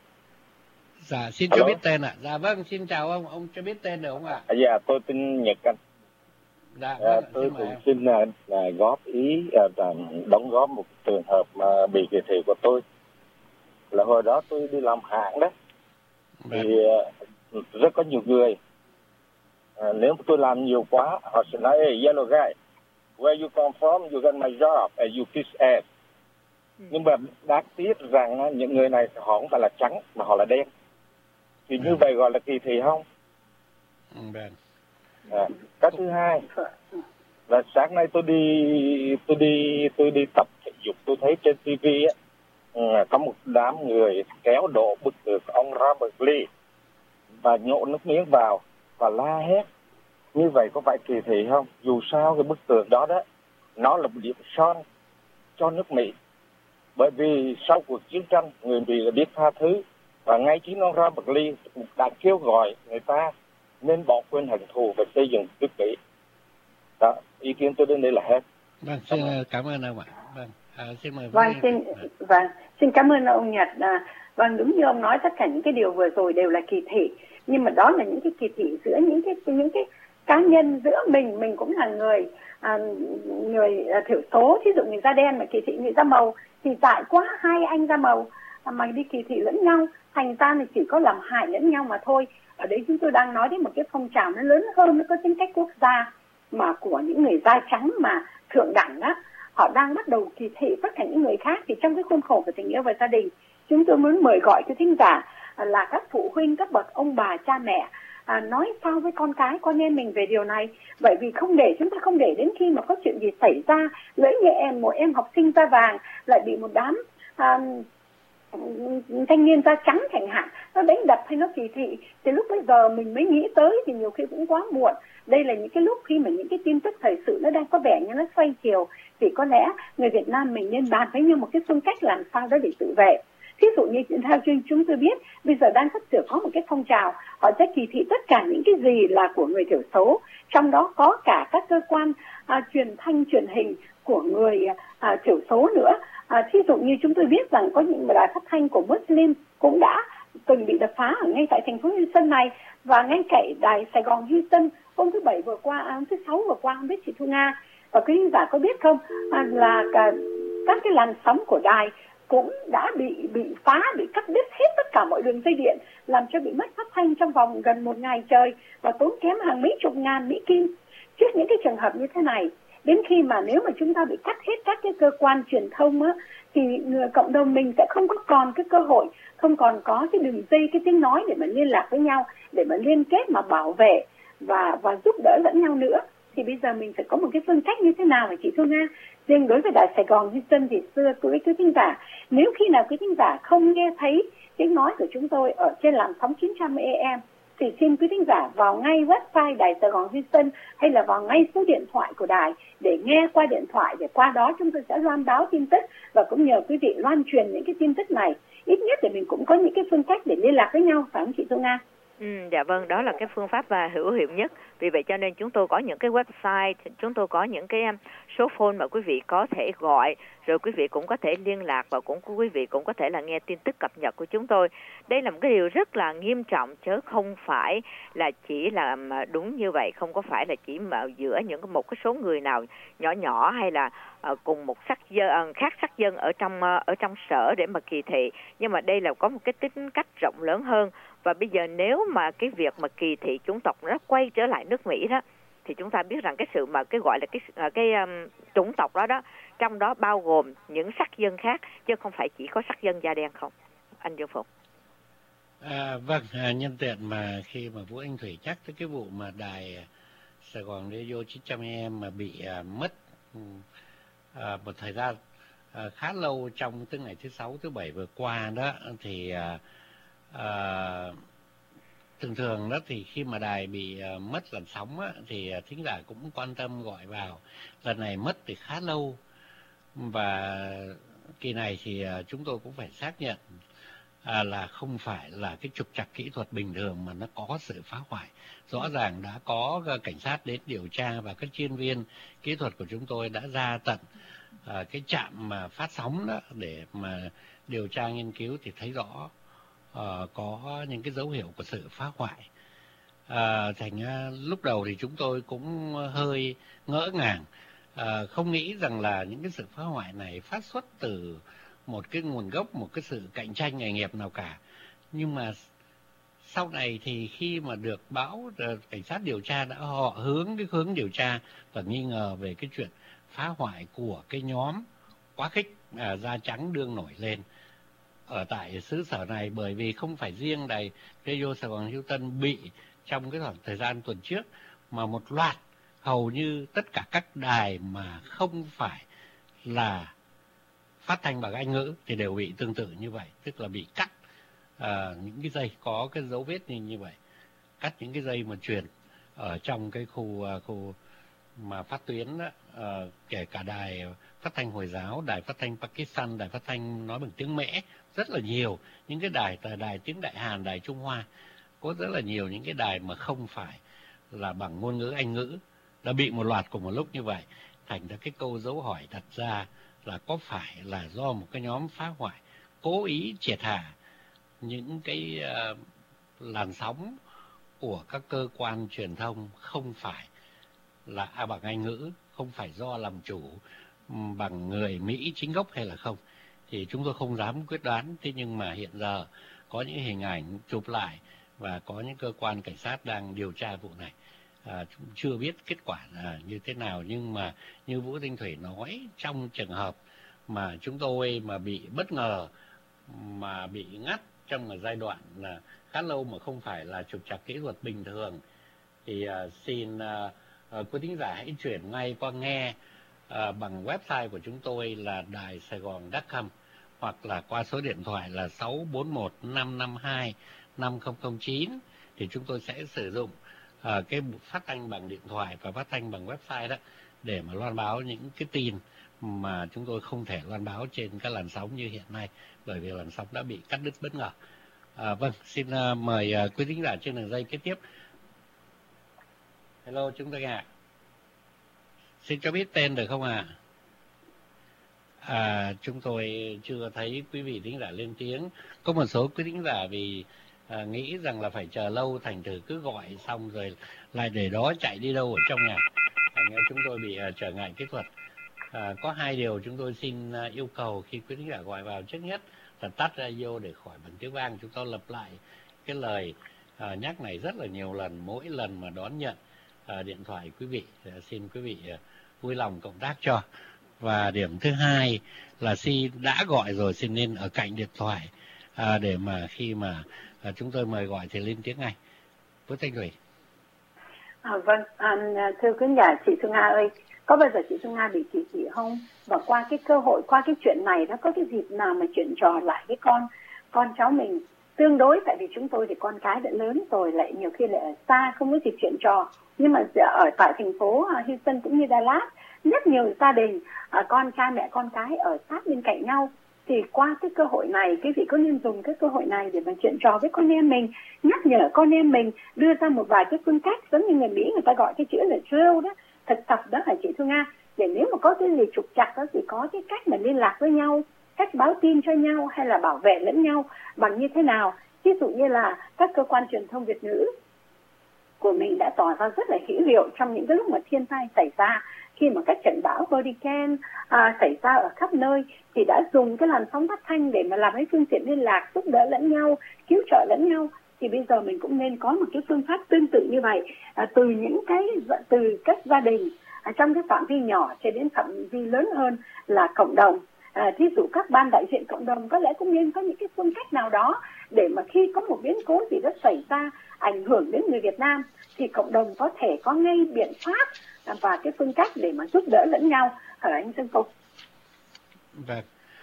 Dạ, xin Hello. Cho biết tên ạ. Dạ vâng, xin chào ông, ông cho biết tên được không ạ?
À, dạ, tôi tên Nhật anh.
Dạ, vâng,
à, tôi cũng
em.
xin là, là góp ý, là đóng góp một trường hợp mà bị kỳ thị của tôi. Là hồi đó tôi đi làm hãng đó, vâng. Thì rất có nhiều người À, nếu tôi làm nhiều quá, họ sẽ nói, hey, yellow guy, where you come from, you got my job, and you kiss ass. Ừ. Nhưng mà đáng tiếc rằng những người này họ không phải là trắng, mà họ là đen. Thì như ừ. vậy gọi là kỳ thị không?
Ừ.
À, cái thứ hai là sáng nay tôi đi tôi đi tôi đi tập thể dục, tôi thấy trên ti vi á, có một đám người kéo đổ bức tượng ông Robert Lee và nhổ nước miếng vào và la hét. Như vậy có phải kỳ thị không? Dù sao cái bức tượng đó đó, nó là một điểm son cho nước Mỹ. Bởi vì sau cuộc chiến tranh, người Mỹ là biết tha thứ, và ngay chính ông Robert Lee đã kêu gọi người ta nên bỏ quên hận thù và xây dựng nước Mỹ. Đó, ý kiến tôi đến đây là hết.
Vâng, xin cảm ơn ông ạ. Vâng, à, xin mời.
Vâng, xin, vâng, xin cảm ơn ông Nhật. À, vâng, đúng như ông nói, tất cả những cái điều vừa rồi đều là kỳ thị. Nhưng mà đó là những cái kỳ thị giữa những cái những cái cá nhân, giữa mình, mình cũng là người à, người à, thiểu số, thí dụ người da đen mà kỳ thị người da màu, thì tại quá hai anh da màu mà đi kỳ thị lẫn nhau, thành ra thì chỉ có làm hại lẫn nhau mà thôi. Ở đây chúng tôi đang nói đến một cái phong trào nó lớn hơn, nó có tính cách quốc gia, mà của những người da trắng mà thượng đẳng đó, họ đang bắt đầu kỳ thị tất cả những người khác. Thì trong cái khuôn khổ của tình yêu và gia đình, chúng tôi muốn mời gọi cho thính giả là các phụ huynh, các bậc ông bà, cha mẹ à, nói sao với con cái, con em mình về điều này. Bởi vì không để chúng ta không để đến khi mà có chuyện gì xảy ra, lỡ như em một em học sinh da vàng lại bị một đám à, thanh niên da trắng chẳng hạn, nó đánh đập hay nó kỳ thị, thì lúc bây giờ mình mới nghĩ tới thì nhiều khi cũng quá muộn. Đây là những cái lúc khi mà những cái tin tức thời sự nó đang có vẻ như nó xoay chiều, thì có lẽ người Việt Nam mình nên bàn với nhau một cái phương cách làm sao đó để tự vệ. Thí dụ như theo chúng tôi biết, bây giờ đang sắp sửa có một cái phong trào, họ sẽ kỳ thị tất cả những cái gì là của người thiểu số, trong đó có cả các cơ quan à, truyền thanh, truyền hình của người à, thiểu số nữa. À, thí dụ như chúng tôi biết rằng có những đài phát thanh của Muslim cũng đã từng bị đập phá ở ngay tại thành phố Houston này, và ngay cạnh đài Sài Gòn Houston hôm thứ bảy vừa qua, hôm thứ sáu vừa qua, không biết chị Thu Nga và quý khán giả có biết không, à, là cả, các cái làn sóng của đài cũng đã bị bị phá, bị cắt đứt hết tất cả mọi đường dây điện, làm cho bị mất phát thanh trong vòng gần một ngày trời và tốn kém hàng mấy chục ngàn Mỹ Kim. Trước những cái trường hợp như thế này, đến khi mà nếu mà chúng ta bị cắt hết các cái cơ quan truyền thông á, thì người cộng đồng mình sẽ không có còn cái cơ hội, không còn có cái đường dây, cái tiếng nói để mà liên lạc với nhau, để mà liên kết mà bảo vệ và và giúp đỡ lẫn nhau nữa. Thì bây giờ mình phải có một cái phương cách như thế nào hả chị Thu Nga? Riêng đối với đài Sài Gòn Houston thì xưa quý quý thính giả, nếu khi nào quý thính giả không nghe thấy tiếng nói của chúng tôi ở trên làn sóng chín trăm A M, thì xin quý thính giả vào ngay website đài Sài Gòn Houston hay là vào ngay số điện thoại của đài để nghe qua điện thoại, để qua đó chúng tôi sẽ loan báo tin tức và cũng nhờ quý vị loan truyền những cái tin tức này, ít nhất để mình cũng có những cái phương cách để liên lạc với nhau, phải không chị Thu Nga?
Ừ, dạ vâng, đó là cái phương pháp và hữu hiệu nhất. Vì vậy cho nên chúng tôi có những cái website, chúng tôi có những cái số phone mà quý vị có thể gọi, rồi quý vị cũng có thể liên lạc và cũng quý vị cũng có thể là nghe tin tức cập nhật của chúng tôi. Đây là một cái điều rất là nghiêm trọng, chứ không phải là chỉ là đúng như vậy, không có phải là chỉ mà giữa những một cái số người nào nhỏ nhỏ hay là uh, cùng một sắc dân khác sắc dân ở trong uh, ở trong sở để mà kỳ thị, nhưng mà đây là có một cái tính cách rộng lớn hơn. Và bây giờ nếu mà cái việc mà kỳ thị chủng tộc nó quay trở lại nước Mỹ đó, thì chúng ta biết rằng cái sự mà cái gọi là cái cái um, chủng tộc đó đó, trong đó bao gồm những sắc dân khác, chứ không phải chỉ có sắc dân da đen không. Anh Dương Phụng.
À, vâng, à, nhân tiện mà khi mà Vũ Anh Thủy nhắc tới cái vụ mà đài Sài Gòn Radio chín trăm A M mà bị à, mất à, một thời gian à, khá lâu trong từ ngày thứ sáu, thứ bảy vừa qua đó, thì à, À, thường thường đó thì khi mà đài bị uh, mất làn sóng á, thì uh, thính giả cũng quan tâm gọi vào. Lần này mất thì khá lâu, và kỳ này thì uh, chúng tôi cũng phải xác nhận uh, là không phải là cái trục trặc kỹ thuật bình thường mà nó có sự phá hoại. Rõ ràng đã có uh, cảnh sát đến điều tra, và các chuyên viên kỹ thuật của chúng tôi đã ra tận uh, cái trạm mà phát sóng đó để mà điều tra nghiên cứu, thì thấy rõ Uh, có những cái dấu hiệu của sự phá hoại. Uh, thành uh, lúc đầu thì chúng tôi cũng hơi ngỡ ngàng, uh, không nghĩ rằng là những cái sự phá hoại này phát xuất từ một cái nguồn gốc, một cái sự cạnh tranh nghề nghiệp nào cả. Nhưng mà sau này thì khi mà được báo cảnh sát điều tra đã họ hướng cái hướng điều tra và nghi ngờ về cái chuyện phá hoại của cái nhóm quá khích à, da trắng đương nổi lên ở tại xứ sở này, bởi vì không phải riêng đài Radio Sài Gòn Hữu Tân bị trong cái khoảng thời gian tuần trước, mà một loạt hầu như tất cả các đài mà không phải là phát thanh bằng Anh ngữ thì đều bị tương tự như vậy, tức là bị cắt à, những cái dây có cái dấu vết như như vậy, cắt những cái dây mà truyền ở trong cái khu khu mà phát tuyến đó, à, kể cả đài phát thanh Hồi giáo, đài phát thanh Pakistan, đài phát thanh nói bằng tiếng Mễ, rất là nhiều những cái đài, đài tiếng Đại Hàn, đài Trung Hoa, có rất là nhiều những cái đài mà không phải là bằng ngôn ngữ Anh ngữ đã bị một loạt cùng một lúc như vậy. Thành ra cái câu dấu hỏi đặt ra là có phải là do một cái nhóm phá hoại cố ý triệt hạ những cái uh, làn sóng của các cơ quan truyền thông không phải là à, bằng Anh ngữ, không phải do làm chủ bằng người Mỹ chính gốc hay là không, thì chúng tôi không dám quyết đoán. Thế nhưng mà hiện giờ có những hình ảnh chụp lại và có những cơ quan cảnh sát đang điều tra vụ này. À, chưa biết kết quả là như thế nào, nhưng mà như Vũ Thanh Thủy nói, trong trường hợp mà chúng tôi mà bị bất ngờ, mà bị ngắt trong một giai đoạn là khá lâu mà không phải là trục trặc kỹ thuật bình thường, thì uh, xin uh, uh, quý thính giả hãy chuyển ngay qua nghe uh, bằng website của chúng tôi là đài sài gòn chấm com, hoặc là qua số điện thoại là sáu bốn một năm năm hai năm không không chín, thì chúng tôi sẽ sử dụng À, cái phát thanh bằng điện thoại và phát thanh bằng website đó để mà loan báo những cái tin mà chúng tôi không thể loan báo trên các làn sóng như hiện nay, bởi vì làn sóng đã bị cắt đứt bất ngờ. À, vâng, xin uh, mời uh, quý thính giả trên đường dây kế tiếp. Hello, chúng tôi nghe. Xin cho biết tên được không ạ? À? À, chúng tôi chưa thấy quý vị thính giả lên tiếng. Có một số quý thính giả vì À, nghĩ rằng là phải chờ lâu, thành thử cứ gọi xong rồi lại để đó chạy đi đâu ở trong nhà, thành ra chúng tôi bị uh, trở ngại kỹ thuật. À, có hai điều chúng tôi xin uh, yêu cầu khi quý khán giả gọi vào. Trước nhất là tắt radio để khỏi bằng tiếng vang. Chúng tôi lặp lại cái lời uh, nhắc này rất là nhiều lần mỗi lần mà đón nhận uh, điện thoại quý vị. Uh, xin quý vị uh, vui lòng cộng tác cho. Và điểm thứ hai là xin đã gọi rồi xin nên ở cạnh điện thoại uh, để mà khi mà À, chúng tôi mời gọi thì lên tiếng ngay. Vũ Thanh Thủy.
À, vâng, à, thưa quý giả, chị Thu Nga ơi, có bao giờ chị Thu Nga bị kỳ thị không? Và qua cái cơ hội, qua cái chuyện này, nó có cái dịp nào mà chuyện trò lại với con, con cháu mình tương đối, tại vì chúng tôi thì con cái đã lớn rồi, lại nhiều khi lại ở xa, không có dịp chuyện trò. Nhưng mà ở tại thành phố Houston cũng như Dallas, rất nhiều gia đình, à, con cha mẹ con cái ở sát bên cạnh nhau. Thì qua cái cơ hội này, quý vị có nên dùng cái cơ hội này để mà chuyện trò với con em mình, nhắc nhở con em mình, đưa ra một vài cái phương cách, giống như người Mỹ người ta gọi cái chữ là drill đó, thực tập đó hả chị Thu Nga, để nếu mà có cái gì trục trặc đó thì có cái cách mà liên lạc với nhau, cách báo tin cho nhau hay là bảo vệ lẫn nhau bằng như thế nào. Ví dụ như là các cơ quan truyền thông Việt ngữ của mình đã tỏ ra rất là hữu hiệu trong những cái lúc mà thiên tai xảy ra, khi mà các trận bão hurricane à, xảy ra ở khắp nơi, thì đã dùng cái làn sóng phát thanh để mà làm cái phương tiện liên lạc, giúp đỡ lẫn nhau, cứu trợ lẫn nhau. Thì bây giờ mình cũng nên có một cái phương pháp tương tự như vậy, à, từ những cái từ các gia đình à, trong cái phạm vi nhỏ cho đến phạm vi lớn hơn là cộng đồng. À, thí dụ các ban đại diện cộng đồng có lẽ cũng nên có những cái phương cách nào đó để mà khi có một biến cố gì đó xảy ra ảnh hưởng đến người Việt Nam thì cộng đồng có thể có ngay biện pháp và cái phương cách để mà giúp đỡ lẫn nhau. Ở anh Sơn Phục.
Vâng,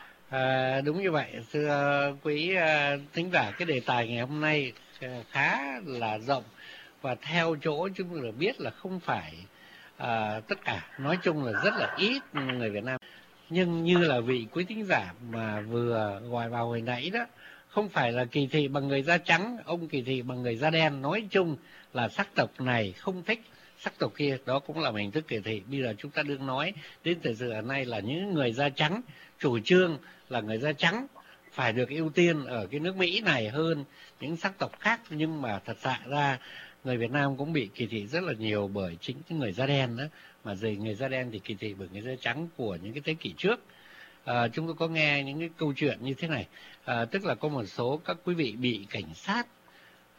à, đúng như vậy. Thưa quý uh, thính giả, cái đề tài ngày hôm nay uh, khá là rộng, và theo chỗ chúng tôi được biết là không phải uh, tất cả, nói chung là rất là ít người Việt Nam. Nhưng như là vị quý thính giả mà vừa gọi vào hồi nãy đó, không phải là kỳ thị bằng người da trắng, ông kỳ thị bằng người da đen, nói chung là sắc tộc này không thích sắc tộc kia, đó cũng là một hình thức kỳ thị. Bây giờ chúng ta đừng nói đến thời sự hiện nay là những người da trắng chủ trương là người da trắng phải được ưu tiên ở cái nước Mỹ này hơn những sắc tộc khác, nhưng mà thật sự ra người Việt Nam cũng bị kỳ thị rất là nhiều bởi chính những người da đen đó, mà rồi người da đen thì kỳ thị bởi người da trắng của những cái thế kỷ trước. À, chúng tôi có nghe những cái câu chuyện như thế này, à, tức là có một số các quý vị bị cảnh sát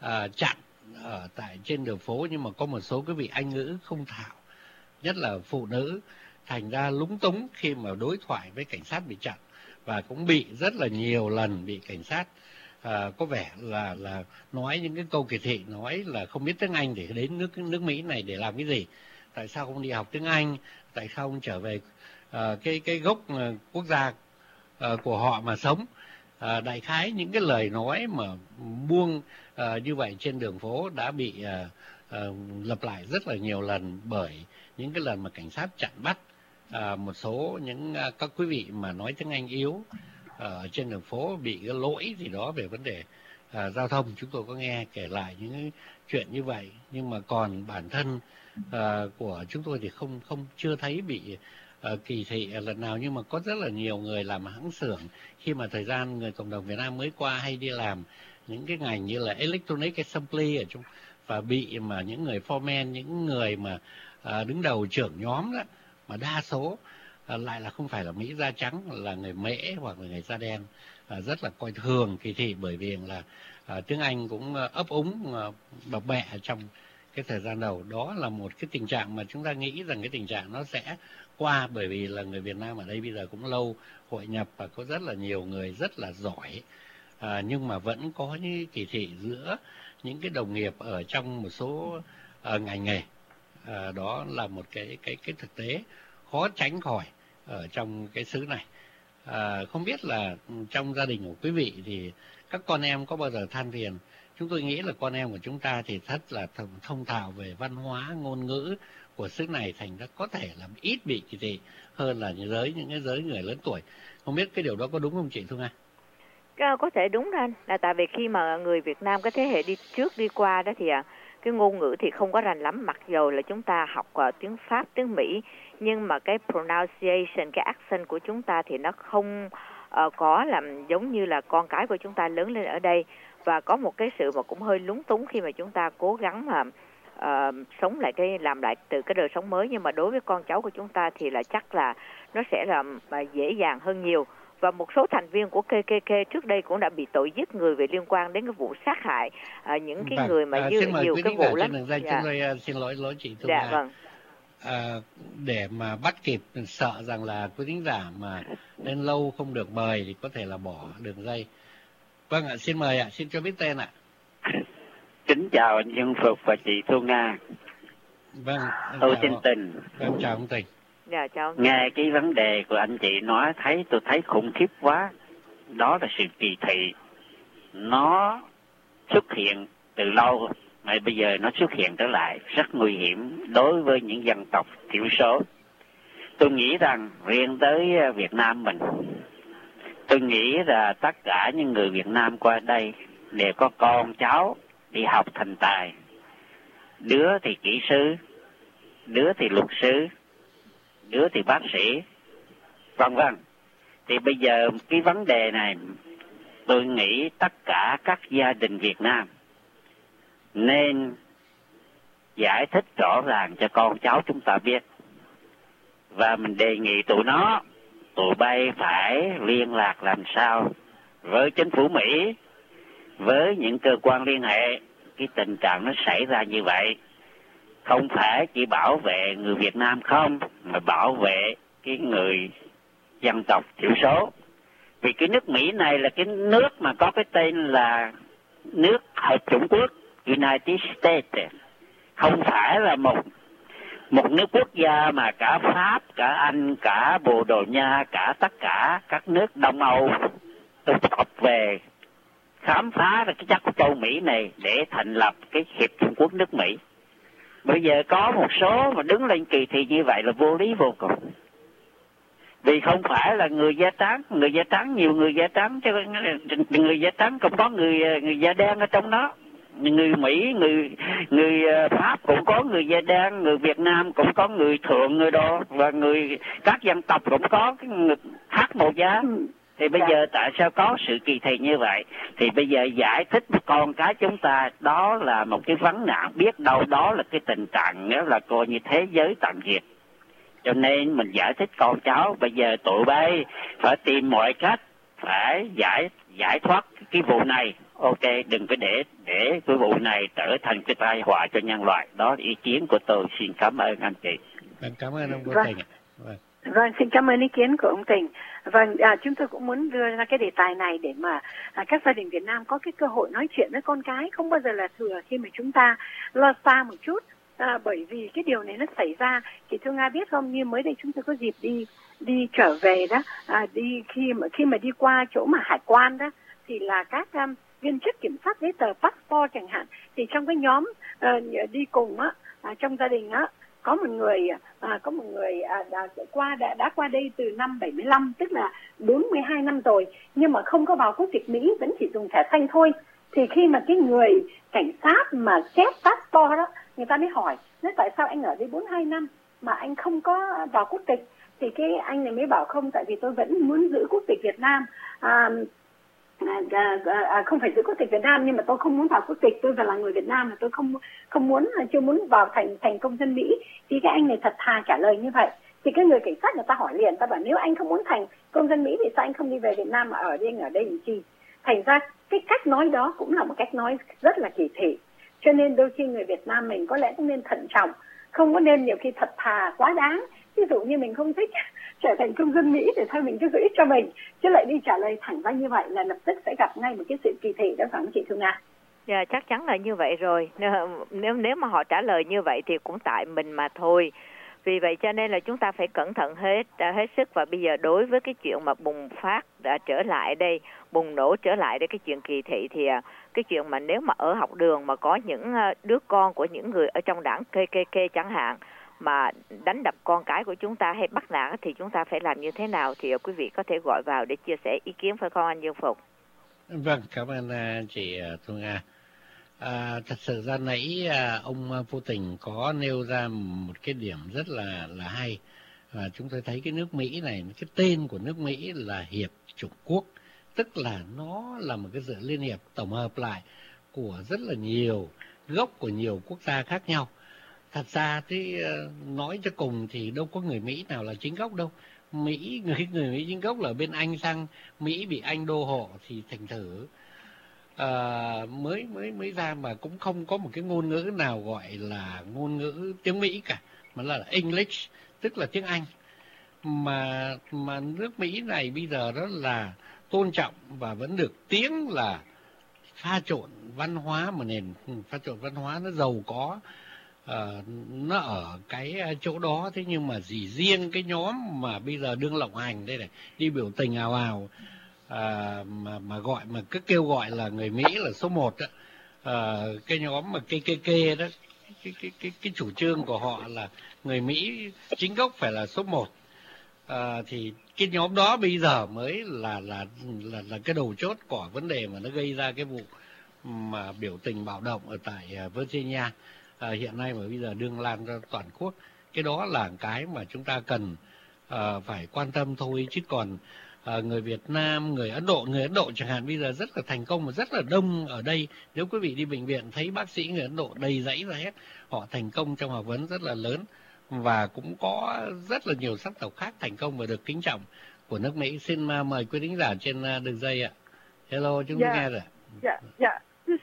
à, chặn ở tại trên đường phố, nhưng mà có một số cái vị Anh ngữ không thạo, nhất là phụ nữ, thành ra lúng túng khi mà đối thoại với cảnh sát bị chặn, và cũng bị rất là nhiều lần bị cảnh sát à, có vẻ là là nói những cái câu kỳ thị, nói là không biết tiếng Anh để đến nước nước Mỹ này để làm cái gì, tại sao không đi học tiếng Anh, tại sao không trở về à, cái cái gốc uh, quốc gia uh, của họ mà sống. À, đại khái những cái lời nói mà buông à, như vậy trên đường phố đã bị à, à, lặp lại rất là nhiều lần, bởi những cái lần mà cảnh sát chặn bắt à, một số những à, các quý vị mà nói tiếng Anh yếu ở à, trên đường phố bị cái lỗi gì đó về vấn đề à, giao thông. Chúng tôi có nghe kể lại những cái chuyện như vậy, nhưng mà còn bản thân à, của chúng tôi thì không không chưa thấy bị uh, kỳ thị lần nào, nhưng mà có rất là nhiều người làm hãng xưởng khi mà thời gian người cộng đồng Việt Nam mới qua hay đi làm những cái ngành như là electronic assembly ở trong, và bị mà những người foreman, những người mà uh, đứng đầu trưởng nhóm đó, mà đa số uh, lại là không phải là Mỹ da trắng, là người Mễ hoặc là người da đen, uh, rất là coi thường, kỳ thị, bởi vì là uh, tiếng Anh cũng uh, ấp úng uh, bập bẹ trong cái thời gian đầu. Đó là một cái tình trạng mà chúng ta nghĩ rằng cái tình trạng nó sẽ qua, bởi vì là người Việt Nam ở đây bây giờ cũng lâu hội nhập và có rất là nhiều người rất là giỏi, à, nhưng mà vẫn có những kỳ thị giữa những cái đồng nghiệp ở trong một số uh, ngành nghề. À, đó là một cái cái cái thực tế khó tránh khỏi ở trong cái xứ này. À, không biết là trong gia đình của quý vị thì các con em có bao giờ than phiền? Chúng tôi nghĩ là con em của chúng ta thì rất là thông, thông thạo về văn hóa, ngôn ngữ của xứ này, thành ra có thể là ít bị kỳ thị hơn là những giới những cái giới người lớn tuổi. Không biết cái điều đó có đúng không chị Thu Nga?
Có thể đúng đó anh, là tại vì khi mà người Việt Nam cái thế hệ đi trước đi qua đó thì cái ngôn ngữ thì không có rành lắm, mặc dù là chúng ta học uh, tiếng Pháp, tiếng Mỹ, nhưng mà cái pronunciation, cái accent của chúng ta thì nó không uh, có làm giống như là con cái của chúng ta lớn lên ở đây. Và có một cái sự mà cũng hơi lúng túng khi mà chúng ta cố gắng mà uh, sống lại cái làm lại từ cái đời sống mới, nhưng mà đối với con cháu của chúng ta thì là chắc là nó sẽ là uh, dễ dàng hơn nhiều. Và một số thành viên của ca ca ca trước đây cũng đã bị tội giết người về liên quan đến cái vụ sát hại uh, những cái
vâng.
người mà
à,
dư nhiều cái vụ lắm.
Dạ. Chúng tôi uh, xin lỗi lỗi chị Thu
Dạ,
Nga.
vâng.
À, để mà bắt kịp, sợ rằng là quý thính giả mà lên lâu không được mời thì có thể là bỏ đường dây. Vâng ạ, xin mời ạ, xin cho biết tên ạ.
Kính chào anh Dương Phục và chị Thu Nga.
Vâng,
tôi tên Tình.
Vâng, chào ông Tình.
Dạ, chào ông.
Nghe cái vấn đề của anh chị nói thấy tôi thấy khủng khiếp quá. Đó là sự kỳ thị. Nó xuất hiện từ lâu mà bây giờ nó xuất hiện trở lại, rất nguy hiểm đối với những dân tộc thiểu số. Tôi nghĩ rằng riêng tới Việt Nam mình, tôi nghĩ là tất cả những người Việt Nam qua đây đều có con cháu đi học thành tài. Đứa thì kỹ sư, đứa thì luật sư, đứa thì bác sĩ, vân vân. Thì bây giờ cái vấn đề này, tôi nghĩ tất cả các gia đình Việt Nam nên giải thích rõ ràng cho con cháu chúng ta biết. Và mình đề nghị tụi nó, tụi bay phải liên lạc làm sao với chính phủ Mỹ, với những cơ quan liên hệ. Cái tình trạng nó xảy ra như vậy không phải chỉ bảo vệ người Việt Nam không, mà bảo vệ cái người dân tộc thiểu số. Vì cái nước Mỹ này là cái nước mà có cái tên là nước Hợp chủng quốc, United States, không phải là một một nước quốc gia mà cả Pháp, cả Anh, cả Bồ Đào Nha, cả tất cả các nước Đông Âu tụ tập về khám phá ra cái chất của châu Mỹ này để thành lập cái Hiệp chủng quốc nước Mỹ. Bây giờ có một số mà đứng lên kỳ thị như vậy là vô lý vô cùng. Vì không phải là người da trắng, người da trắng nhiều người da trắng, chứ người da trắng cũng có người người da đen ở trong đó. Người Mỹ, người người Pháp cũng có người da đen, người Việt Nam cũng có người thượng, người đô, và người các dân tộc cũng có cái người khác màu da. Thì bây giờ tại sao có sự kỳ thị như vậy? Thì bây giờ giải thích với con cái chúng ta, đó là một cái vấn nạn, biết đâu đó là cái tình trạng, nếu là coi như thế giới tận diệt. Cho nên mình giải thích con cháu, bây giờ tụi bay phải tìm mọi cách phải giải giải thoát cái vụ này Ok, đừng có để để cái vụ này trở thành cái tai họa cho nhân loại. Đó là ý kiến của tôi. Xin cảm ơn anh chị.
Vâng, cảm ơn ông Vô
Vâng.
Tình ạ. Vâng.
Vâng, xin cảm ơn ý kiến của ông Tình. Vâng, à, chúng tôi cũng muốn đưa ra cái đề tài này để mà à, các gia đình Việt Nam có cái cơ hội nói chuyện với con cái, không bao giờ là thừa khi mà chúng ta lo xa một chút. À, bởi vì cái điều này nó xảy ra, chị Thương Nga biết không, như mới đây chúng tôi có dịp đi đi trở về đó, à, đi khi mà khi mà đi qua chỗ mà hải quan đó, thì là các um, viên chức kiểm soát giấy tờ passport chẳng hạn, thì trong cái nhóm uh, đi cùng á, à, trong gia đình á, có một người à, có một người à, đã qua đã đã qua đây từ năm bảy mươi lăm, tức là bốn mươi hai năm rồi, nhưng mà không có vào quốc tịch Mỹ, vẫn chỉ dùng thẻ xanh thôi. Thì khi mà cái người cảnh sát mà check passport đó, người ta mới hỏi, nói tại sao anh ở đây bốn mươi hai năm mà anh không có vào quốc tịch, thì cái anh này mới bảo không, tại vì tôi vẫn muốn giữ quốc tịch Việt Nam. À, À, à, à, không phải giữ quốc tịch Việt Nam, nhưng mà tôi không muốn vào quốc tịch, tôi phải là người Việt Nam, mà tôi không không muốn, chưa muốn vào thành thành công dân Mỹ. Thì cái anh này thật thà trả lời như vậy. Thì cái người cảnh sát người ta hỏi liền, ta bảo nếu anh không muốn thành công dân Mỹ thì sao anh không đi về Việt Nam mà ở đây, anh ở đây làm chi? Thành ra cái cách nói đó cũng là một cách nói rất là kỳ thị. Cho nên đôi khi người Việt Nam mình có lẽ cũng nên thận trọng, không có nên nhiều khi thật thà quá đáng. Ví dụ như mình không thích trở thành công dân Mỹ thì thôi mình cứ giữ cho mình, chứ lại đi trả lời thẳng ra như vậy là lập tức sẽ gặp ngay một cái sự kỳ thị đó, phải không chị Thương Nga?
Dạ, chắc chắn là như vậy rồi. Nếu nếu mà họ trả lời như vậy thì cũng tại mình mà thôi. Vì vậy cho nên là chúng ta phải cẩn thận hết hết sức. Và bây giờ đối với cái chuyện mà bùng phát đã trở lại đây, bùng nổ trở lại đây cái chuyện kỳ thị, thì cái chuyện mà nếu mà ở học đường mà có những đứa con của những người ở trong đảng ca ca ca chẳng hạn mà đánh đập con cái của chúng ta hay bắt nạt, thì chúng ta phải làm như thế nào? Thì quý vị có thể gọi vào để chia sẻ ý kiến, phải không anh Dương Phục?
Vâng, cảm ơn chị Thu Nga. À, thật sự ra nãy ông Vô Tình có nêu ra một cái điểm rất là là hay. À, chúng tôi thấy cái nước Mỹ này, cái tên của nước Mỹ là Hiệp chủng quốc, tức là nó là một cái sự liên hiệp tổng hợp lại của rất là nhiều gốc của nhiều quốc gia khác nhau. Thật ra thì nói cho cùng thì đâu có người Mỹ nào là chính gốc đâu. Mỹ người người Mỹ chính gốc là bên Anh sang Mỹ bị Anh đô hộ thì thành thử à, mới mới mới ra, mà cũng không có một cái ngôn ngữ nào gọi là ngôn ngữ tiếng Mỹ cả, mà là English, tức là tiếng Anh. Mà mà nước Mỹ này bây giờ đó là tôn trọng và vẫn được tiếng là pha trộn văn hóa, mà nền pha trộn văn hóa nó giàu có. Uh, nó ở cái chỗ đó. Thế nhưng mà chỉ riêng cái nhóm mà bây giờ đương lộng hành đây này, đi biểu tình ào ào, uh, mà mà gọi mà cứ kêu gọi là người Mỹ là số một đó, uh, cái nhóm mà ca ca ca đó, cái cái cái cái chủ trương của họ là người Mỹ chính gốc phải là số một, uh, thì cái nhóm đó bây giờ mới là là là là cái đầu chốt của vấn đề mà nó gây ra cái vụ mà biểu tình bạo động ở tại Virginia. À, hiện nay mà bây giờ đương lan ra toàn quốc. Cái đó là cái mà chúng ta cần uh, phải quan tâm thôi. Chứ còn uh, người Việt Nam, người Ấn Độ, người Ấn Độ chẳng hạn bây giờ rất là thành công và rất là đông ở đây. Nếu quý vị đi bệnh viện thấy bác sĩ người Ấn Độ đầy dãy ra hết. Họ thành công trong học vấn rất là lớn. Và cũng có rất là nhiều sắc tộc khác thành công và được kính trọng của nước Mỹ. Xin uh, mời quý thính giả trên uh, đường dây ạ. Hello, chúng tôi
dạ,
nghe rồi.
Dạ, dạ.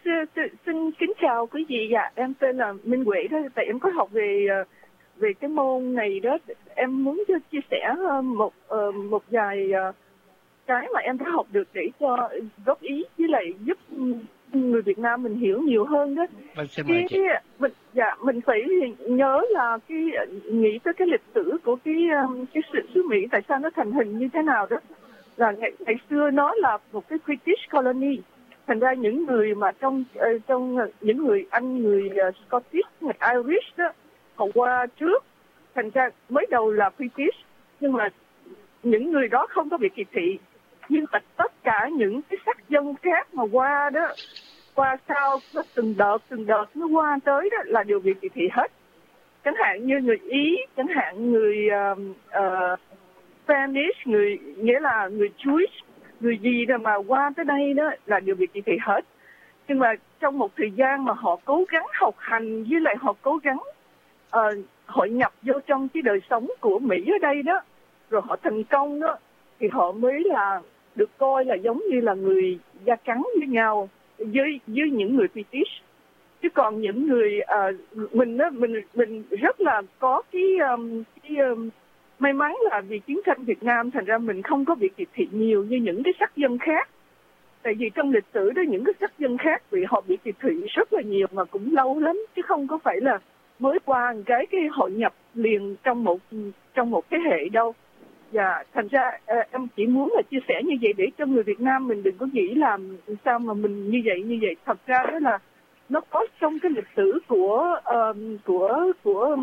Xin kính chào quý vị. Dạ, em tên là Minh Huệ đó. Tại em có học về về cái môn này đó. Em muốn chia sẻ một một vài cái mà em đã học được để cho góp ý với lại giúp người Việt Nam mình hiểu nhiều hơn đó.
Vâng, xin mời chị.
Cái, mình, dạ, mình phải nhớ là cái nghĩ tới cái lịch sử của cái cái sự xứ Mỹ, tại sao nó thành hình như thế nào đó. Là ngày, ngày xưa nó là một cái British colony. Thành ra những người mà trong uh, trong uh, những người Anh, người uh, Scottish, người Irish đó, họ qua trước, thành ra mới đầu là British, nhưng mà những người đó không có bị kỳ thị. Nhưng tất tất cả những cái sắc dân khác mà qua đó, qua sau nó từng đợt từng đợt nó qua tới đó là đều bị kỳ thị hết. Chẳng hạn như người Ý, chẳng hạn người uh, uh, Spanish, người nghĩa là người Jewish, người gì đó mà qua tới đây đó là đều bị kỳ thị hết. Nhưng mà trong một thời gian mà họ cố gắng học hành, với lại họ cố gắng uh, hội nhập vô trong cái đời sống của Mỹ ở đây đó, rồi họ thành công đó, thì họ mới là được coi là giống như là người da trắng với nhau. với với những người British. Chứ còn những người uh, mình đó, mình mình rất là có cái um, cái um, may mắn là vì chiến tranh Việt Nam, thành ra mình không có bị kỳ thị nhiều như những cái sắc dân khác. Tại vì trong lịch sử đó, những cái sắc dân khác vì họ bị kỳ thị rất là nhiều mà cũng lâu lắm, chứ không có phải là mới qua một cái cái hội nhập liền trong một trong một thế hệ đâu. Và thành ra em chỉ muốn là chia sẻ như vậy để cho người Việt Nam mình đừng có nghĩ là sao mà mình như vậy như vậy. Thật ra đó là nó có trong cái lịch sử của uh, của của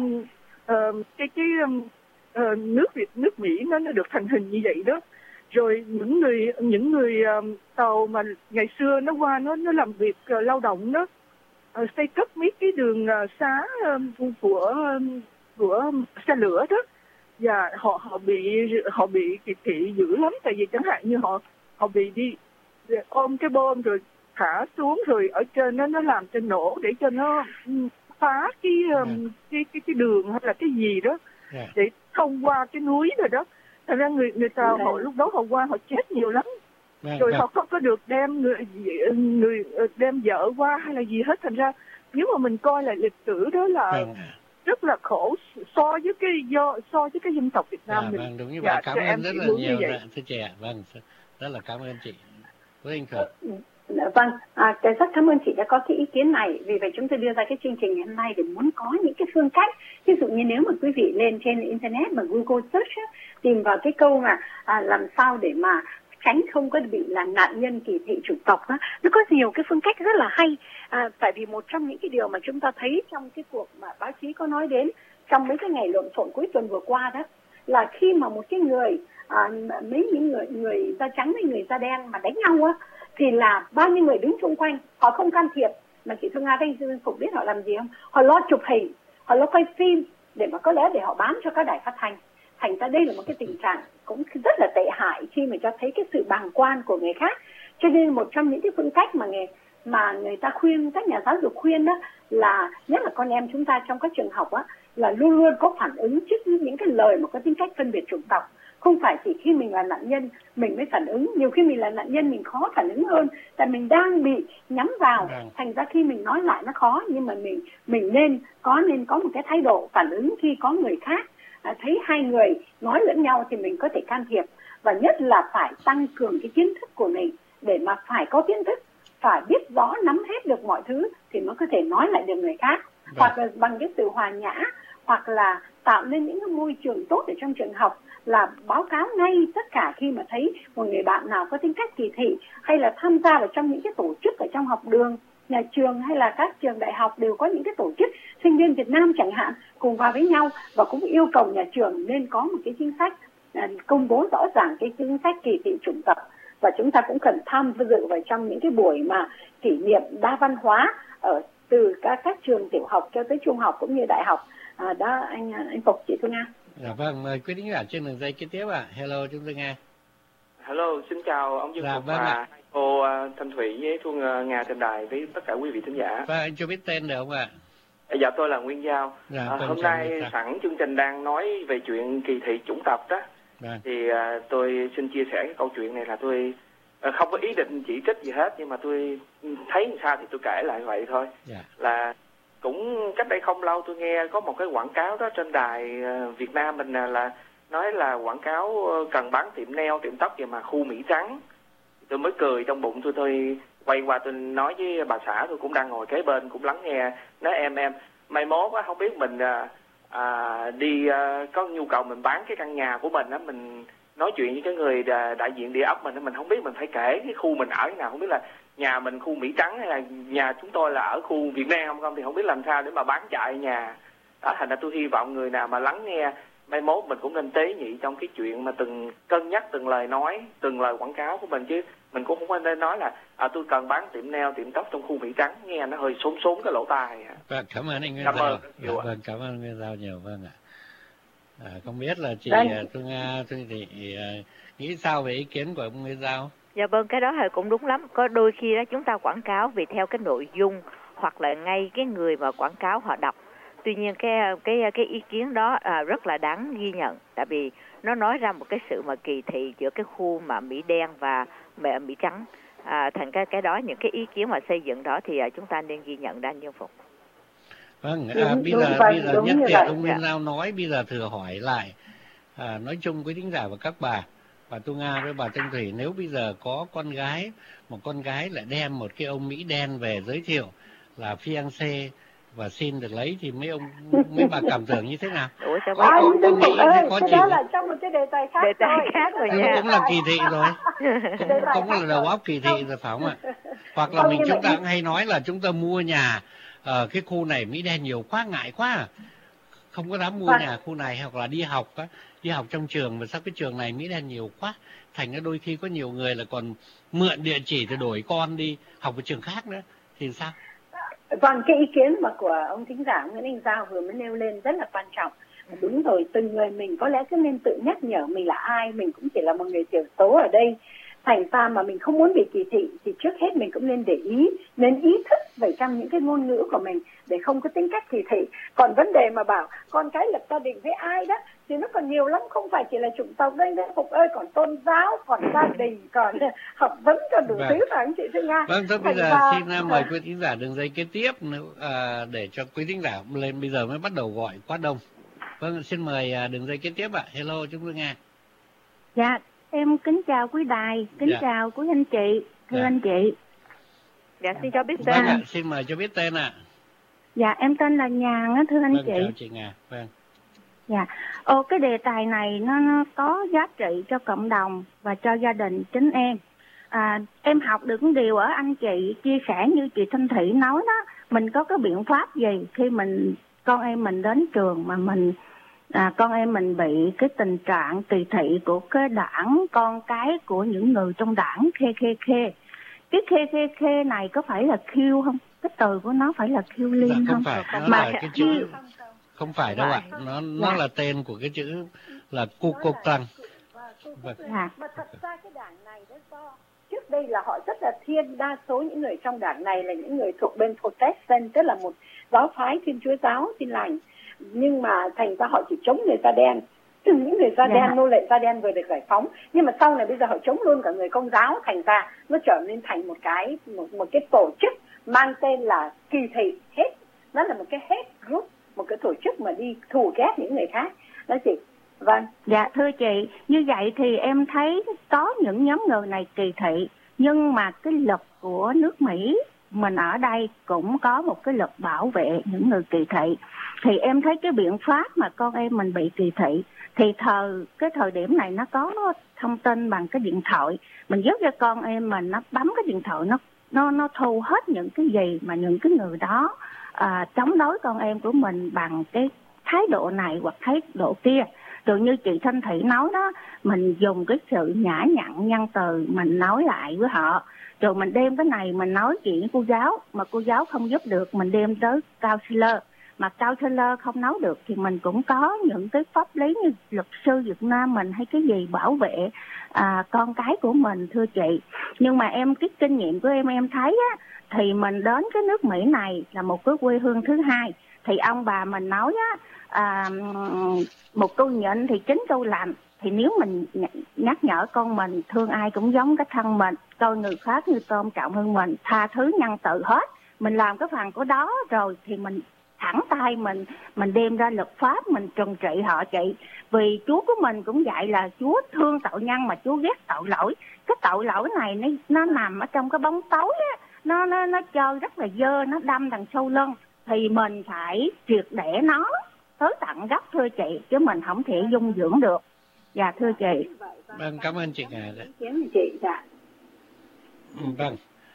uh, cái cái uh, nước Việt nước Mỹ nó nó được thành hình như vậy đó. Rồi những người những người um, tàu mà ngày xưa nó qua nó nó làm việc uh, lao động đó, uh, xây cất mấy cái đường uh, xá um, của um, của xe lửa đó, và họ họ bị họ bị kỳ thị dữ lắm. Tại vì chẳng hạn như họ họ bị đi ôm cái bom rồi thả xuống, rồi ở trên nó nó làm cho nổ để cho nó phá cái um, cái cái cái đường hay là cái gì đó để thông qua cái núi rồi đó. Thành ra người người ta họ lúc đó họ qua họ chết nhiều lắm. Rồi
vâng.
họ không có được đem người người đem vợ qua hay là gì hết. Thành ra nếu mà mình coi lại lịch sử đó là vâng. rất là khổ so với cái do so với cái dân tộc Việt Nam
dạ,
mình.
Vâng, đúng như vậy. Cảm ơn rất là nhiều dạ, thưa chị ạ. Vâng, rất là cảm ơn chị. Với anh Phượng.
Vâng, à, rất cảm ơn chị đã có cái ý kiến này. Vì vậy chúng tôi đưa ra cái chương trình hôm nay để muốn có những cái phương cách. Ví dụ như nếu mà quý vị lên trên Internet mà Google search á, tìm vào cái câu mà à, làm sao để mà tránh không có bị là nạn nhân kỳ thị chủng tộc á, nó có nhiều cái phương cách rất là hay. À, tại vì một trong những cái điều mà chúng ta thấy trong cái cuộc mà báo chí có nói đến trong mấy cái ngày lộn xộn cuối tuần vừa qua đó, là khi mà một cái người à, mấy những người người da trắng với người da đen mà đánh nhau á, thì là bao nhiêu người đứng xung quanh, họ không can thiệp. Mà chị Phương Nga đây cũng biết họ làm gì không? Họ lo chụp hình, họ lo quay phim để mà có lẽ để họ bán cho các đài phát thanh. Thành ra đây là một cái tình trạng cũng rất là tệ hại khi mà cho thấy cái sự bàng quan của người khác. Cho nên một trong những cái phương cách mà người mà người ta khuyên, các nhà giáo dục khuyên đó, là nhất là con em chúng ta trong các trường học á, là luôn luôn có phản ứng trước những cái lời mà có tính cách phân biệt chủng tộc. Không phải chỉ khi mình là nạn nhân mình mới phản ứng, nhiều khi mình là nạn nhân mình khó phản ứng hơn, tại mình đang bị nhắm vào. Thành ra khi mình nói lại nó khó, nhưng mà mình mình nên có nên có một cái thái độ phản ứng khi có người khác à, thấy hai người nói lẫn nhau thì mình có thể can thiệp. Và nhất là phải tăng cường cái kiến thức của mình, để mà phải có kiến thức, phải biết rõ nắm hết được mọi thứ thì mới có thể nói lại được người khác. Vâng. Hoặc là bằng cái sự hòa nhã, hoặc là tạo nên những cái môi trường tốt ở trong trường học, là báo cáo ngay tất cả khi mà thấy một người bạn nào có tính cách kỳ thị, hay là tham gia vào trong những cái tổ chức ở trong học đường, nhà trường hay là các trường đại học đều có những cái tổ chức sinh viên Việt Nam chẳng hạn cùng vào với nhau, và cũng yêu cầu nhà trường nên có một cái chính sách à, công bố rõ ràng cái chính sách kỳ thị chủng tộc. Và chúng ta cũng cần tham dự vào trong những cái buổi mà kỷ niệm đa văn hóa ở từ các các trường tiểu học cho tới trung học cũng như đại học. À, đó anh anh Phục, chị Phương Nga.
Dạ vâng, mời quý thính giả trên đường dây kế tiếp ạ. À. Hello, chúng tôi nghe.
Hello, xin chào ông Dương
dạ,
Phục
vâng
và cô uh, Thanh Thủy với Thu Nga trên đài với tất cả quý vị thính giả.
Vâng, anh cho biết tên được không ạ?
À, dạ tôi là Nguyên Giao.
Dạ,
à, hôm nay sẵn chương trình đang nói về chuyện kỳ thị chủng tộc đó, vâng. thì uh, tôi xin chia sẻ cái câu chuyện này là tôi uh, không có ý định chỉ trích gì hết, nhưng mà tôi thấy làm sao thì tôi kể lại vậy thôi.
Dạ.
Là cũng cách đây không lâu tôi nghe có một cái quảng cáo đó trên đài uh, Việt Nam mình là, là nói là quảng cáo cần bán tiệm nail, tiệm tóc gì mà khu Mỹ Trắng. Tôi mới cười trong bụng tôi, tôi quay qua tôi nói với bà xã tôi cũng đang ngồi kế bên cũng lắng nghe, nói em em mai mốt á không biết mình à, à, đi à, có nhu cầu mình bán cái căn nhà của mình á, mình nói chuyện với cái người đại diện địa ốc mình á, mình không biết mình phải kể cái khu mình ở nào, không biết là nhà mình khu Mỹ Trắng hay là nhà chúng tôi là ở khu Việt Nam không không thì không biết làm sao để mà bán chạy nhà đó. Thành ra tôi hy vọng người nào mà lắng nghe mai mốt mình cũng nên tế nhị trong cái chuyện mà từng cân nhắc từng lời nói, từng lời quảng cáo của mình, chứ mình cũng không nên nói là à, tôi cần bán tiệm nail, tiệm tóc trong khu Mỹ Trắng, nghe nó hơi xốn xốn cái lỗ tai.
Vâng, cảm ơn anh Nguyên
Giao.
Dạ,
vâng,
vâng, cảm ơn Nguyên Giao nhiều, vâng ạ. À, không biết là chị Thu Nga thì uh, nghĩ sao về ý kiến của ông Nguyên Giao?
Dạ vâng, cái đó thì cũng đúng lắm. Có đôi khi đó chúng ta quảng cáo vì theo cái nội dung hoặc là ngay cái người mà quảng cáo họ đọc. Tuy nhiên cái cái cái ý kiến đó à, rất là đáng ghi nhận, tại vì nó nói ra một cái sự mà kỳ thị giữa cái khu mà Mỹ đen và Mỹ trắng. À, thành cái cái đó, những cái ý kiến mà xây dựng đó thì à, chúng ta nên ghi nhận đã, anh Dương Phục.
Vâng,
Đúng,
à, bây
đúng,
giờ
vâng,
bây giờ
đúng
nhất
như
tiện
vậy.
ông Nguyên
Dạ.
Giao nói, bây giờ thừa hỏi lại, à, nói chung với thính giả và các bà, bà Tu Nga với bà Thanh Thủy, nếu bây giờ có con gái, một con gái lại đem một cái ông Mỹ đen về giới thiệu là fiancé và xin được lấy, thì mấy ông mấy bà cảm tưởng như thế nào?
Ủa sao
À,
mấy ông
Dương
ông
Phục
nghĩ
ơi,
khó
cái
chịu
đó
không?
là trong một cái đề tài khác
đề tài
rồi.
khác rồi
Thế
nha.
cũng là kỳ thị rồi, cũng,
Đề tài
cũng là
khác
đầu
rồi.
óc kỳ thị
Không.
rồi phải không ạ? Hoặc là
Không,
mình
nhưng
chúng
mà
ta
ý-
cũng hay nói là chúng ta mua nhà ở cái khu này Mỹ đen nhiều quá, ngại quá, không có dám mua
Vâng.
nhà khu này, hoặc là đi học á, đi học trong trường mà sao cái trường này Mỹ đen nhiều quá, thành ra đôi khi có nhiều người là còn mượn địa chỉ để đổi con đi học ở trường khác nữa, thì sao?
Vâng, cái ý kiến mà của ông thính giả Nguyễn Anh Giao vừa mới nêu lên rất là quan trọng. Đúng rồi, từng người mình có lẽ cứ nên tự nhắc nhở mình là ai, mình cũng chỉ là một người thiểu số ở đây. Thành ra mà mình không muốn bị kỳ thị thì trước hết mình cũng nên để ý, nên ý thức về trong những cái ngôn ngữ của mình để không có tính cách kỳ thị. Còn vấn đề mà bảo con cái lập gia đình với ai đó thì nó còn nhiều lắm, không phải chỉ là chủng tộc đây đấy Phục ơi, còn tôn giáo, còn gia đình, còn học vấn, cho đủ
Vâng.
thứ phải không chị Thư Nga?
Vâng, thôi bây
Thành
giờ
ra-
xin uh, mời quý thính giả đường dây kế tiếp nữa, à, để cho quý thính giả lên, bây giờ mới bắt đầu gọi quá đông. Vâng, xin mời uh, đường dây kế tiếp ạ. Hello, chúng tôi nghe.
Dạ, em kính chào quý đài, kính
Dạ.
chào quý anh chị, thưa
Dạ.
anh chị.
Dạ, xin cho biết tên.
Vâng ạ, xin mời cho biết tên ạ.
Dạ, em tên là Nhàn á, thưa anh
Vâng,
chị.
chào chị Nga. Vâng.
Dạ, ô cái đề tài này nó, nó có giá trị cho cộng đồng và cho gia đình chính em. À, em học được một điều ở anh chị chia sẻ như chị Thanh Thủy nói đó, mình có cái biện pháp gì khi mình con em mình đến trường mà mình à, con em mình bị cái tình trạng kỳ thị của cái đảng, con cái của những người trong đảng khê khê khê. Cái khê khê khê này có phải là Q không? Cái từ của nó phải là Q
Dạ,
liên
không
không?
phải, nó
Mà
là cái chữ,
khi-
không phải đâu ạ. Nó nó
Dạ.
là tên của cái chữ là Ku Klux Klan. Vâng.
Dạ.
Mà thật ra cái đảng này đó do trước đây là họ rất là thiên, đa số những người trong đảng này là những người thuộc bên Protestant, tức là một giáo phái Thiên Chúa giáo Tin lành, nhưng mà thành ra họ chỉ chống người da đen. Những người da
Dạ.
đen, nô lệ da đen vừa được giải phóng, nhưng mà sau này bây giờ họ chống luôn cả người Công giáo, thành ra nó trở nên thành một cái một, một cái tổ chức mang tên là kỳ thị hết. Nó là một cái hate group, một cái tổ chức mà đi thù ghét những người khác đó chị. Vâng.
Dạ thưa chị, như vậy thì em thấy có những nhóm người này kỳ thị, nhưng mà cái luật của nước Mỹ mình ở đây cũng có một cái luật bảo vệ những người kỳ thị. Thì em thấy cái biện pháp mà con em mình bị kỳ thị thì thời cái thời điểm này nó có thông tin bằng cái điện thoại, mình giúp cho con em mình nó bấm cái điện thoại, nó nó nó thu hết những cái gì mà những cái người đó à, chống đối con em của mình bằng cái thái độ này hoặc thái độ kia. Rồi như chị Thanh Thị nói đó, mình dùng cái sự nhã nhặn nhân từ mình nói lại với họ, rồi mình đem cái này mình nói chuyện với cô giáo, mà cô giáo không giúp được mình đem tới counselor, mà counselor không nói được thì mình cũng có những cái pháp lý như luật sư Việt Nam mình hay cái gì bảo vệ à, con cái của mình thưa chị. Nhưng mà em cái kinh nghiệm của em em thấy á, thì mình đến cái nước Mỹ này là một cái quê hương thứ hai, thì ông bà mình nói á, à, một câu nhịn thì chín câu lành. Thì nếu mình nhắc nhở con mình thương ai cũng giống cái thân mình, coi người khác như tôn trọng hơn mình, tha thứ nhân từ hết, mình làm cái phần của đó rồi thì mình thẳng tay mình mình đem ra luật pháp mình trừng trị họ chị. Vì Chúa của mình cũng dạy là Chúa thương tội nhân mà Chúa ghét tội lỗi. Cái tội lỗi này nó, nó nằm ở trong cái bóng tối á, nó nó nó chơi rất là dơ, nó đâm đằng sau lưng, thì mình phải triệt để nó tới tận gốc thưa chị, chứ mình không thể dung dưỡng được. Dạ thưa chị.
Vâng, cảm ơn chị Nga.
Ý kiến của chị. Dạ.
Vâng.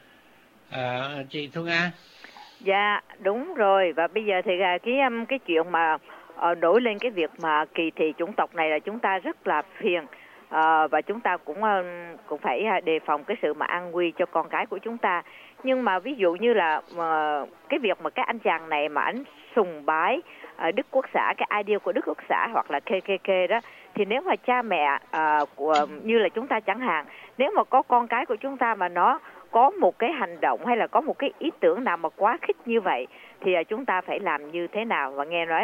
À, chị Thu Nga.
Dạ đúng rồi, và bây giờ thì cái cái chuyện mà uh, nổi lên cái việc mà kỳ thị chủng tộc này là chúng ta rất là phiền, uh, và chúng ta cũng uh, cũng phải đề phòng cái sự mà an nguy cho con cái của chúng ta. Nhưng mà ví dụ như là uh, cái việc mà cái anh chàng này mà anh sùng bái uh, Đức Quốc xã, cái idea của Đức Quốc xã hoặc là K K K đó, thì nếu mà cha mẹ uh, của như là chúng ta chẳng hạn, nếu mà có con cái của chúng ta mà nó có một cái hành động hay là có một cái ý tưởng nào mà quá khích như vậy thì chúng ta phải làm như thế nào? Và nghe nói rằng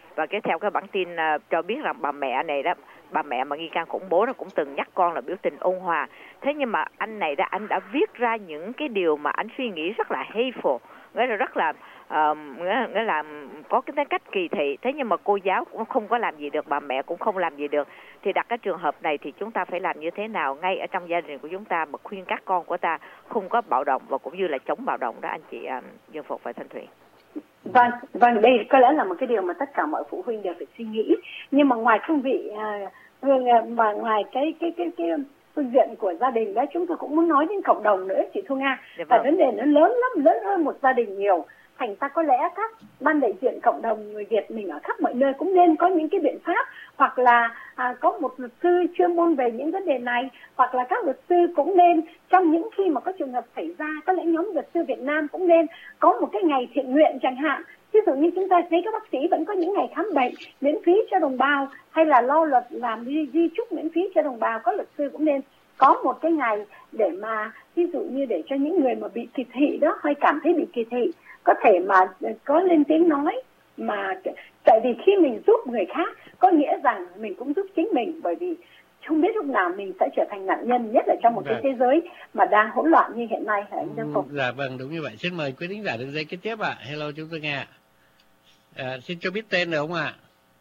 Và cái theo cái bản tin uh, cho biết rằng bà mẹ này đó, bà mẹ mà nghi can khủng bố đó cũng từng nhắc con là biểu tình ôn hòa. Thế nhưng mà anh này đó, anh đã viết ra những cái điều mà anh suy nghĩ rất là hateful, nghĩa là rất là uh, nghĩa, nghĩa là có cái tính cách kỳ thị. Thế nhưng mà cô giáo cũng không có làm gì được, bà mẹ cũng không làm gì được. Thì đặt cái trường hợp này thì chúng ta phải làm như thế nào ngay ở trong gia đình của chúng ta mà khuyên các con của ta không có bạo động và cũng như là chống bạo động đó anh chị uh, Dương Phục và Thanh Thủy.
Vâng, vâng, đây có lẽ là một cái điều mà tất cả mọi phụ huynh đều phải suy nghĩ. Nhưng mà ngoài phương vị uh, mà ngoài cái cái cái cái phương diện của gia đình đó, chúng tôi cũng muốn nói đến cộng đồng nữa chị Thu Nga. Dạ và vâng. Vấn đề nó lớn lắm, lớn hơn một gia đình nhiều. Thành ra có lẽ các ban đại diện cộng đồng người Việt mình ở khắp mọi nơi cũng nên có những cái biện pháp, hoặc là à, có một luật sư chuyên môn về những vấn đề này, hoặc là các luật sư cũng nên trong những khi mà có trường hợp xảy ra, có lẽ nhóm luật sư Việt Nam cũng nên có một cái ngày thiện nguyện chẳng hạn. Ví dụ như chúng ta thấy các bác sĩ vẫn có những ngày khám bệnh miễn phí cho đồng bào, hay là lo luật làm di, di chúc miễn phí cho đồng bào, có luật sư cũng nên có một cái ngày để mà ví dụ như để cho những người mà bị kỳ thị đó, hay cảm thấy bị kỳ thị, có thể mà có lên tiếng nói. Mà tại vì khi mình giúp người khác có nghĩa rằng mình cũng giúp chính mình, bởi vì không biết lúc nào mình sẽ trở thành nạn nhân, nhất là trong một cái thế giới mà đang hỗn loạn như hiện nay. Anh Dương Phục.
Dạ vâng, đúng như vậy. Xin mời quý thính giả đường dây kế tiếp ạ. À. Hello, chúng tôi nghe. À, xin cho biết tên được không ạ? À?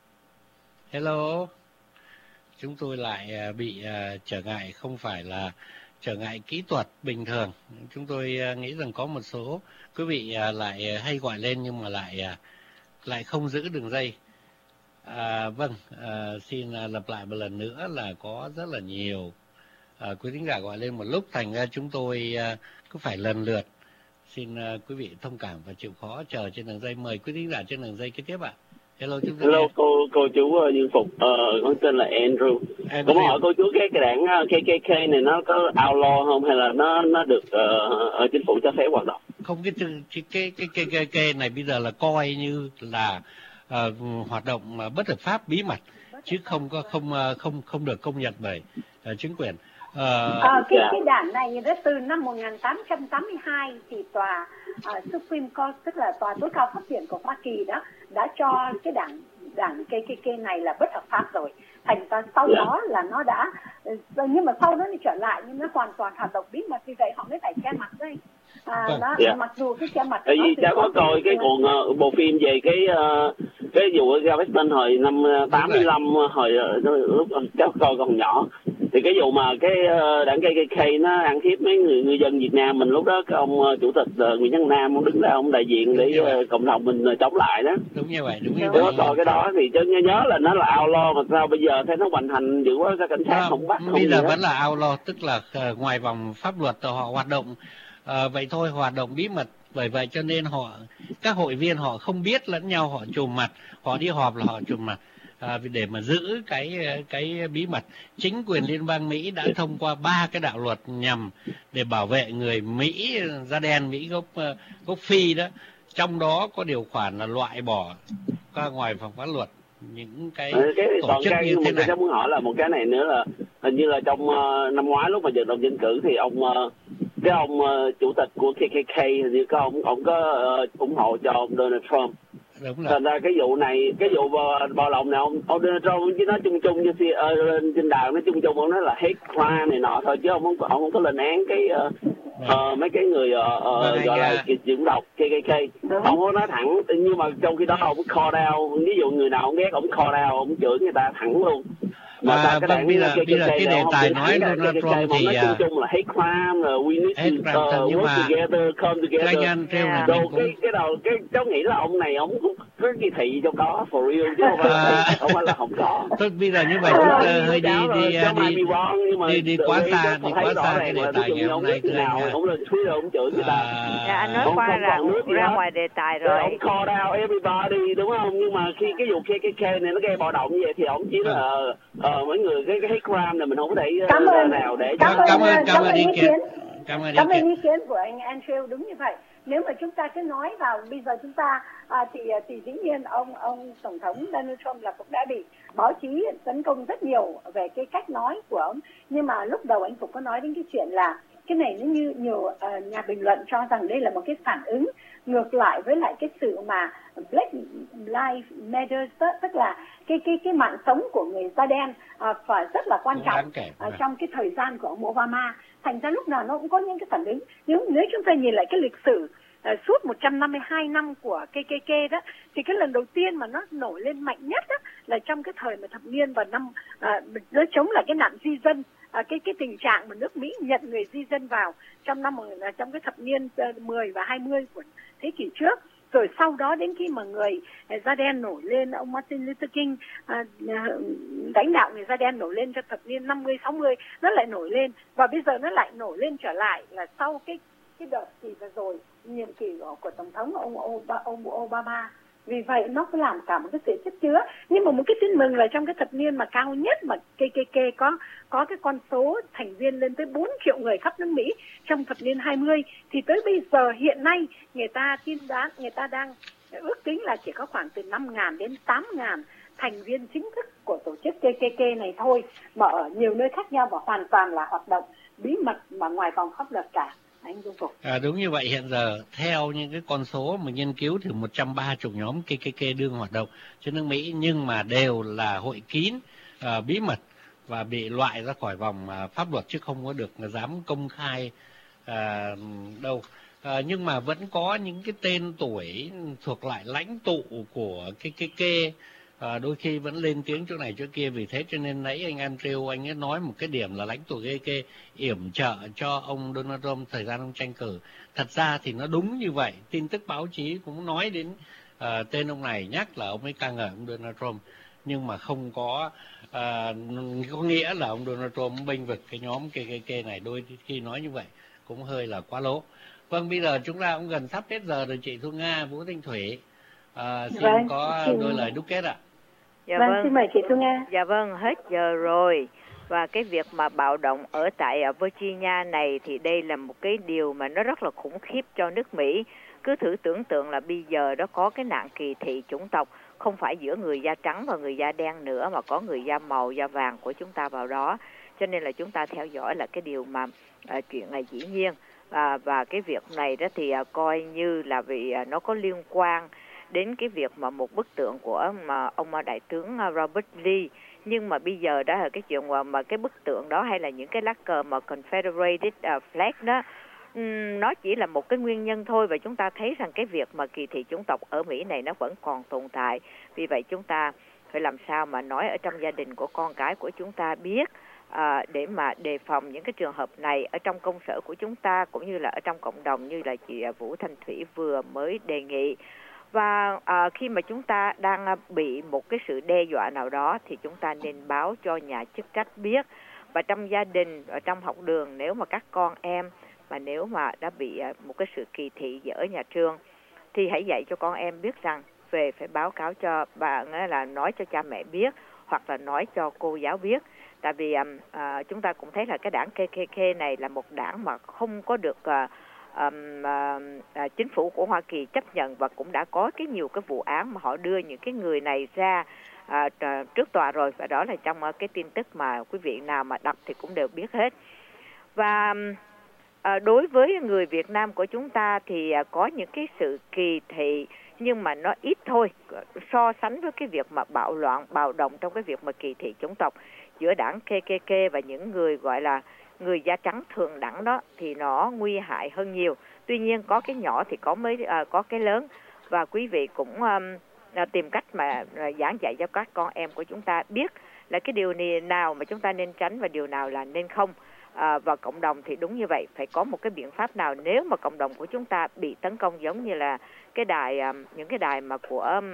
Hello. Chúng tôi lại bị uh, trở ngại, không phải là trở ngại kỹ thuật bình thường. Chúng tôi uh, nghĩ rằng có một số quý vị uh, lại hay gọi lên nhưng mà lại uh, lại không giữ đường dây. À, vâng, à, xin lặp lại một lần nữa là có rất là nhiều à, quý thính giả gọi lên một lúc, thành ra chúng tôi à, cứ phải lần lượt. Xin à, quý vị thông cảm và chịu khó chờ trên đường dây. Mời quý thính giả trên đường dây kế tiếp ạ. Hello, chúng
Hello, cô cô chú Dương Phục, uh, con tên là Andrew. Andrew. Có muốn hỏi cô chú cái cái đảng K K K này nó có outlaw không, hay là nó nó được uh, ở chính phủ cho phép hoạt động?
Không, cái cái cái cái K K K này bây giờ là coi như là Uh, hoạt động uh, bất hợp pháp bí mật, chứ không có không uh, không không được công nhận bởi uh, chính quyền. Uh,
à, cái cái đảng này đó từ năm một nghìn tám trăm tám mươi hai thì tòa uh, Supreme Court, tức là tòa tối cao pháp viện của Hoa Kỳ đó, đã cho cái đảng đảng K K K này là bất hợp pháp rồi. Thành ra sau yeah. đó là nó đã, nhưng mà sau đó nó trở lại nhưng nó hoàn toàn hoạt động bí mật, vì vậy họ mới phải che mặt đây. À,
vâng.
nó,
yeah.
mặc dù cái che mặt.
Tại vì cháu có coi cái bộ uh, bộ phim về cái uh, cái vụ ở Galveston hồi năm tám mươi lăm, hồi lúc cháu coi còn nhỏ, thì cái vụ mà cái uh, đảng K K K nó ăn hiếp mấy người người dân Việt Nam mình, lúc đó cái ông uh, chủ tịch uh, Nguyễn Văn Nam ông đứng ra ông đại diện để uh, cộng đồng mình uh, chống lại đó.
Đúng như vậy, đúng như
đúng
vậy.
Tôi coi cái đó thì cháu nhớ, nhớ là nó là outlaw, mà sao bây giờ thấy nó hoành hành dữ quá, các cảnh sát không bắt không.
Bây giờ vẫn là outlaw, tức là uh, ngoài vòng pháp luật họ hoạt động uh, vậy thôi, hoạt động bí mật. Bởi vậy cho nên họ, các hội viên họ không biết lẫn nhau, họ trùm mặt, họ đi họp là họ trùm mặt à, để mà giữ cái cái bí mật. Chính quyền liên bang Mỹ đã thông qua ba cái đạo luật nhằm để bảo vệ người Mỹ da đen, Mỹ gốc gốc Phi đó. Trong đó có điều khoản là loại bỏ ra ngoài vòng pháp luật những cái,
à, cái
tổ chức
cái,
như thế này.
Tôi muốn hỏi là một cái này nữa là hình như là trong uh, năm ngoái lúc mà vận động dân cử thì ông uh, cái ông uh, chủ tịch của K K K hình như có ông ông có uh, ủng hộ cho ông Donald Trump.
Đúng rồi.
Thành ra cái vụ này, cái vụ bạo động này ông, ông Donald Trump chỉ nói chung chung như uh, trên đài nói chung chung, ông nói là hate crime này nọ thôi, chứ ông không ông không có lên án cái uh, uh, mấy cái người uh, uh, gọi là dưỡng độc K K K. Ông có nói thẳng, nhưng mà trong khi đó ông call out, ví dụ người nào ông ghét ông call out, ông chửi người ta thẳng luôn.
Mà à, vâng, bây giờ, bây giờ cái đề tài nói Donald Trump thì
nói chung chung là hate crime, là we need to uh, work together, come together.
Cái nhân treo này
Rồi cái cái đầu cái cháu nghĩ là ông này ông cũng có kỳ thị cho có for real, chứ không phải là không phải là không có.
Tôi bây giờ như vậy chúng ta hơi đi đi đi đi đi quá xa, đi quá xa cái đề tài ngày hôm nay.
Nào ông lên Twitter ông chửi người ta.
Dạ, anh nói qua ra ra ngoài đề tài rồi.
Ông call out everybody đúng không? Nhưng mà khi cái vụ K K K này nó gây bạo động như vậy thì ông chỉ là ờ mấy người cái cái hate crime này mình không có thể
cảm ơn,
nào để
cảm ơn cảm ơn cảm ơn ý kiến
cảm ơn
cảm ơn ý kiến của anh Andrew. Đúng như vậy, nếu mà chúng ta cứ nói vào bây giờ chúng ta à, thì thì dĩ nhiên ông ông tổng thống Donald Trump là cũng đã bị báo chí tấn công rất nhiều về cái cách nói của ông, nhưng mà lúc đầu anh cũng có nói đến cái chuyện là cái này nó như nhiều uh, nhà bình luận cho rằng đây là một cái phản ứng ngược lại với lại cái sự mà Black Lives Matter, tức là cái cái cái mạng sống của người da đen uh, phải rất là quan trọng uh, trong cái thời gian của ông Obama. Thành ra lúc nào nó cũng có những cái phản ứng. Nếu nếu chúng ta nhìn lại cái lịch sử uh, suốt một trăm năm mươi hai năm của ca ca ca đó, thì cái lần đầu tiên mà nó nổi lên mạnh nhất đó, là trong cái thời mà thập niên và năm uh, nó chống lại cái nạn di dân. À, cái cái tình trạng mà nước Mỹ nhận người di dân vào trong năm trong cái thập niên mười và hai mươi của thế kỷ trước, rồi sau đó đến khi mà người da đen nổi lên, ông Martin Luther King à, đánh đạo người da đen nổi lên cho thập niên năm mươi sáu mươi, nó lại nổi lên, và bây giờ nó lại nổi lên trở lại là sau cái cái đợt kỳ vừa rồi, nhiệm kỳ của, của tổng thống ông ông Obama. Vì vậy nó có làm cả một cái sự chất chứa. Nhưng mà một cái tin mừng là trong cái thập niên mà cao nhất mà ca ca ca có có cái con số thành viên lên tới bốn triệu người khắp nước Mỹ trong thập niên hai mươi, thì tới bây giờ hiện nay người ta tin đoán, người ta đang ước tính là chỉ có khoảng từ năm nghìn đến tám nghìn thành viên chính thức của tổ chức ca ca ca này thôi, mà ở nhiều nơi khác nhau và hoàn toàn là hoạt động bí mật mà ngoài vòng pháp luật cả. Anh Dung Phục.
À, đúng như vậy, hiện giờ theo những cái con số mà nghiên cứu thì một trăm ba mươi nhóm ca ca ca đương hoạt động trên nước Mỹ, nhưng mà đều là hội kín, à, bí mật và bị loại ra khỏi vòng à, pháp luật, chứ không có được dám công khai à, đâu. À, nhưng mà vẫn có những cái tên tuổi thuộc lại lãnh tụ của ca ca ca à, đôi khi vẫn lên tiếng chỗ này chỗ kia. Vì thế cho nên nãy anh Andrew anh ấy nói một cái điểm là lãnh tụ ca ca yểm trợ cho ông Donald Trump thời gian ông tranh cử. Thật ra thì nó đúng như vậy, tin tức báo chí cũng nói đến uh, tên ông này, nhắc là ông ấy ca ngợi ông Donald Trump, nhưng mà không có uh, có nghĩa là ông Donald Trump bênh vực cái nhóm ca ca ca này. Đôi khi nói như vậy cũng hơi là quá lố. Vâng, bây giờ chúng ta cũng gần sắp hết giờ rồi chị Thu Nga, Vũ Thanh Thủy, uh, xin vâng, có xin... đôi lời đúc kết ạ.
Dạ vâng, vâng, xin mời chị Thu Nga.
Dạ vâng, hết giờ rồi. Và cái việc mà bạo động ở tại Virginia này thì đây là một cái điều mà nó rất là khủng khiếp cho nước Mỹ. Cứ thử tưởng tượng là bây giờ đó có cái nạn kỳ thị chủng tộc, không phải giữa người da trắng và người da đen nữa, mà có người da màu, da vàng của chúng ta vào đó. Cho nên là chúng ta theo dõi là cái điều mà à, chuyện này dĩ nhiên. À, và cái việc này đó thì à, coi như là vì à, nó có liên quan đến cái việc mà một bức tượng của mà ông đại tướng Robert Lee. Nhưng mà bây giờ đó là cái chuyện mà, mà cái bức tượng đó hay là những cái lá cờ mà Confederate uh, flag đó, um, nó chỉ là một cái nguyên nhân thôi. Và chúng ta thấy rằng cái việc mà kỳ thị chủng tộc ở Mỹ này nó vẫn còn tồn tại. Vì vậy chúng ta phải làm sao mà nói ở trong gia đình của con cái của chúng ta biết, uh, để mà đề phòng những cái trường hợp này ở trong công sở của chúng ta, cũng như là ở trong cộng đồng như là chị Vũ Thanh Thủy vừa mới đề nghị. Và à, khi mà chúng ta đang bị một cái sự đe dọa nào đó thì chúng ta nên báo cho nhà chức trách biết. Và trong gia đình, ở trong học đường, nếu mà các con em mà nếu mà đã bị một cái sự kỳ thị ở nhà trường thì hãy dạy cho con em biết rằng về phải báo cáo cho bạn, là nói cho cha mẹ biết hoặc là nói cho cô giáo biết. Tại vì à, chúng ta cũng thấy là cái đảng ca ca ca này là một đảng mà không có được à, Um, uh, uh, chính phủ của Hoa Kỳ chấp nhận, và cũng đã có cái nhiều cái vụ án mà họ đưa những cái người này ra uh, uh, trước tòa rồi, và đó là trong uh, cái tin tức mà quý vị nào mà đọc thì cũng đều biết hết. Và uh, đối với người Việt Nam của chúng ta thì uh, có những cái sự kỳ thị, nhưng mà nó ít thôi so sánh với cái việc mà bạo loạn, bạo động trong cái việc mà kỳ thị chủng tộc giữa đảng ca ca ca và những người gọi là người da trắng thường đẳng đó, thì nó nguy hại hơn nhiều. Tuy nhiên có cái nhỏ thì có mới à, có cái lớn, và quý vị cũng um, tìm cách mà uh, giảng dạy cho các con em của chúng ta biết là cái điều nào mà chúng ta nên tránh và điều nào là nên không. À, và cộng đồng thì đúng như vậy, phải có một cái biện pháp nào nếu mà cộng đồng của chúng ta bị tấn công, giống như là cái đài um, những cái đài mà của um,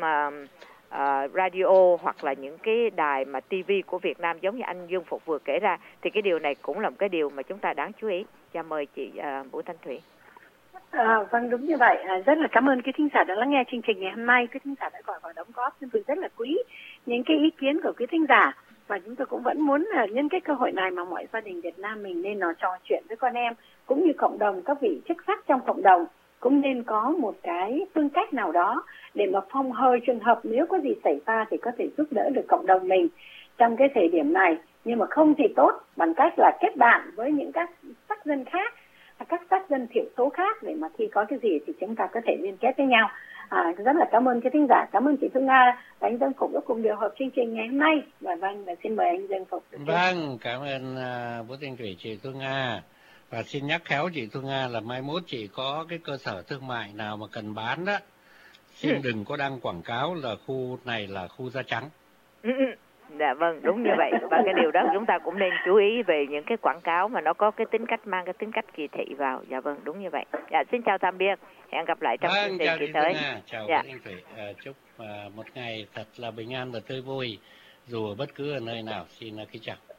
Uh, radio hoặc là những cái đài mà ti vi của Việt Nam giống như anh Dương Phục vừa kể ra, thì cái điều này cũng là một cái điều mà chúng ta đáng chú ý. Cha mời chị uh, Vũ Thanh Thủy.
À, vâng, đúng như vậy. À, rất là cảm ơn quý thính giả đã lắng nghe chương trình ngày hôm nay. Quý thính giả đã gọi vào đóng góp, chúng tôi rất là quý những cái ý kiến của quý thính giả, và chúng tôi cũng vẫn muốn uh, nhân cái cơ hội này mà mọi gia đình Việt Nam mình nên nó trò chuyện với con em, cũng như cộng đồng, các vị chức sắc trong cộng đồng cũng nên có một cái phương cách nào đó để mà phong hơi trường hợp nếu có gì xảy ra thì có thể giúp đỡ được cộng đồng mình trong cái thời điểm này. Nhưng mà không thì tốt bằng cách là kết bạn với những các sắc dân khác các tác dân thiểu số khác để mà khi có cái gì thì chúng ta có thể liên kết với nhau. À, rất là cảm ơn cái thính giả, cảm ơn chị Phương Nga và anh Dân Phục đã cùng điều hợp chương trình ngày hôm nay. Và vâng, và xin mời anh Dân Phục.
Vâng, cảm ơn uh, Vũ Thanh Thủy, chị Phương Nga. Và xin nhắc khéo chị Phương Nga là mai mốt chị có cái cơ sở thương mại nào mà cần bán đó, xin ừ. đừng có đăng quảng cáo là khu này là khu da trắng.
Ừ. Dạ vâng, đúng như vậy. Và cái điều đó chúng ta cũng nên chú ý về những cái quảng cáo mà nó có cái tính cách, mang cái tính cách kỳ thị vào. Dạ vâng, đúng như vậy. Dạ, xin chào tạm biệt. Hẹn gặp lại trong
vâng,
chương trình kỳ tới.
Chào
dạ.
Thanh Thủy. À, chúc uh, một ngày thật là bình an và tươi vui dù ở bất cứ ở nơi nào. Xin uh, kính chào.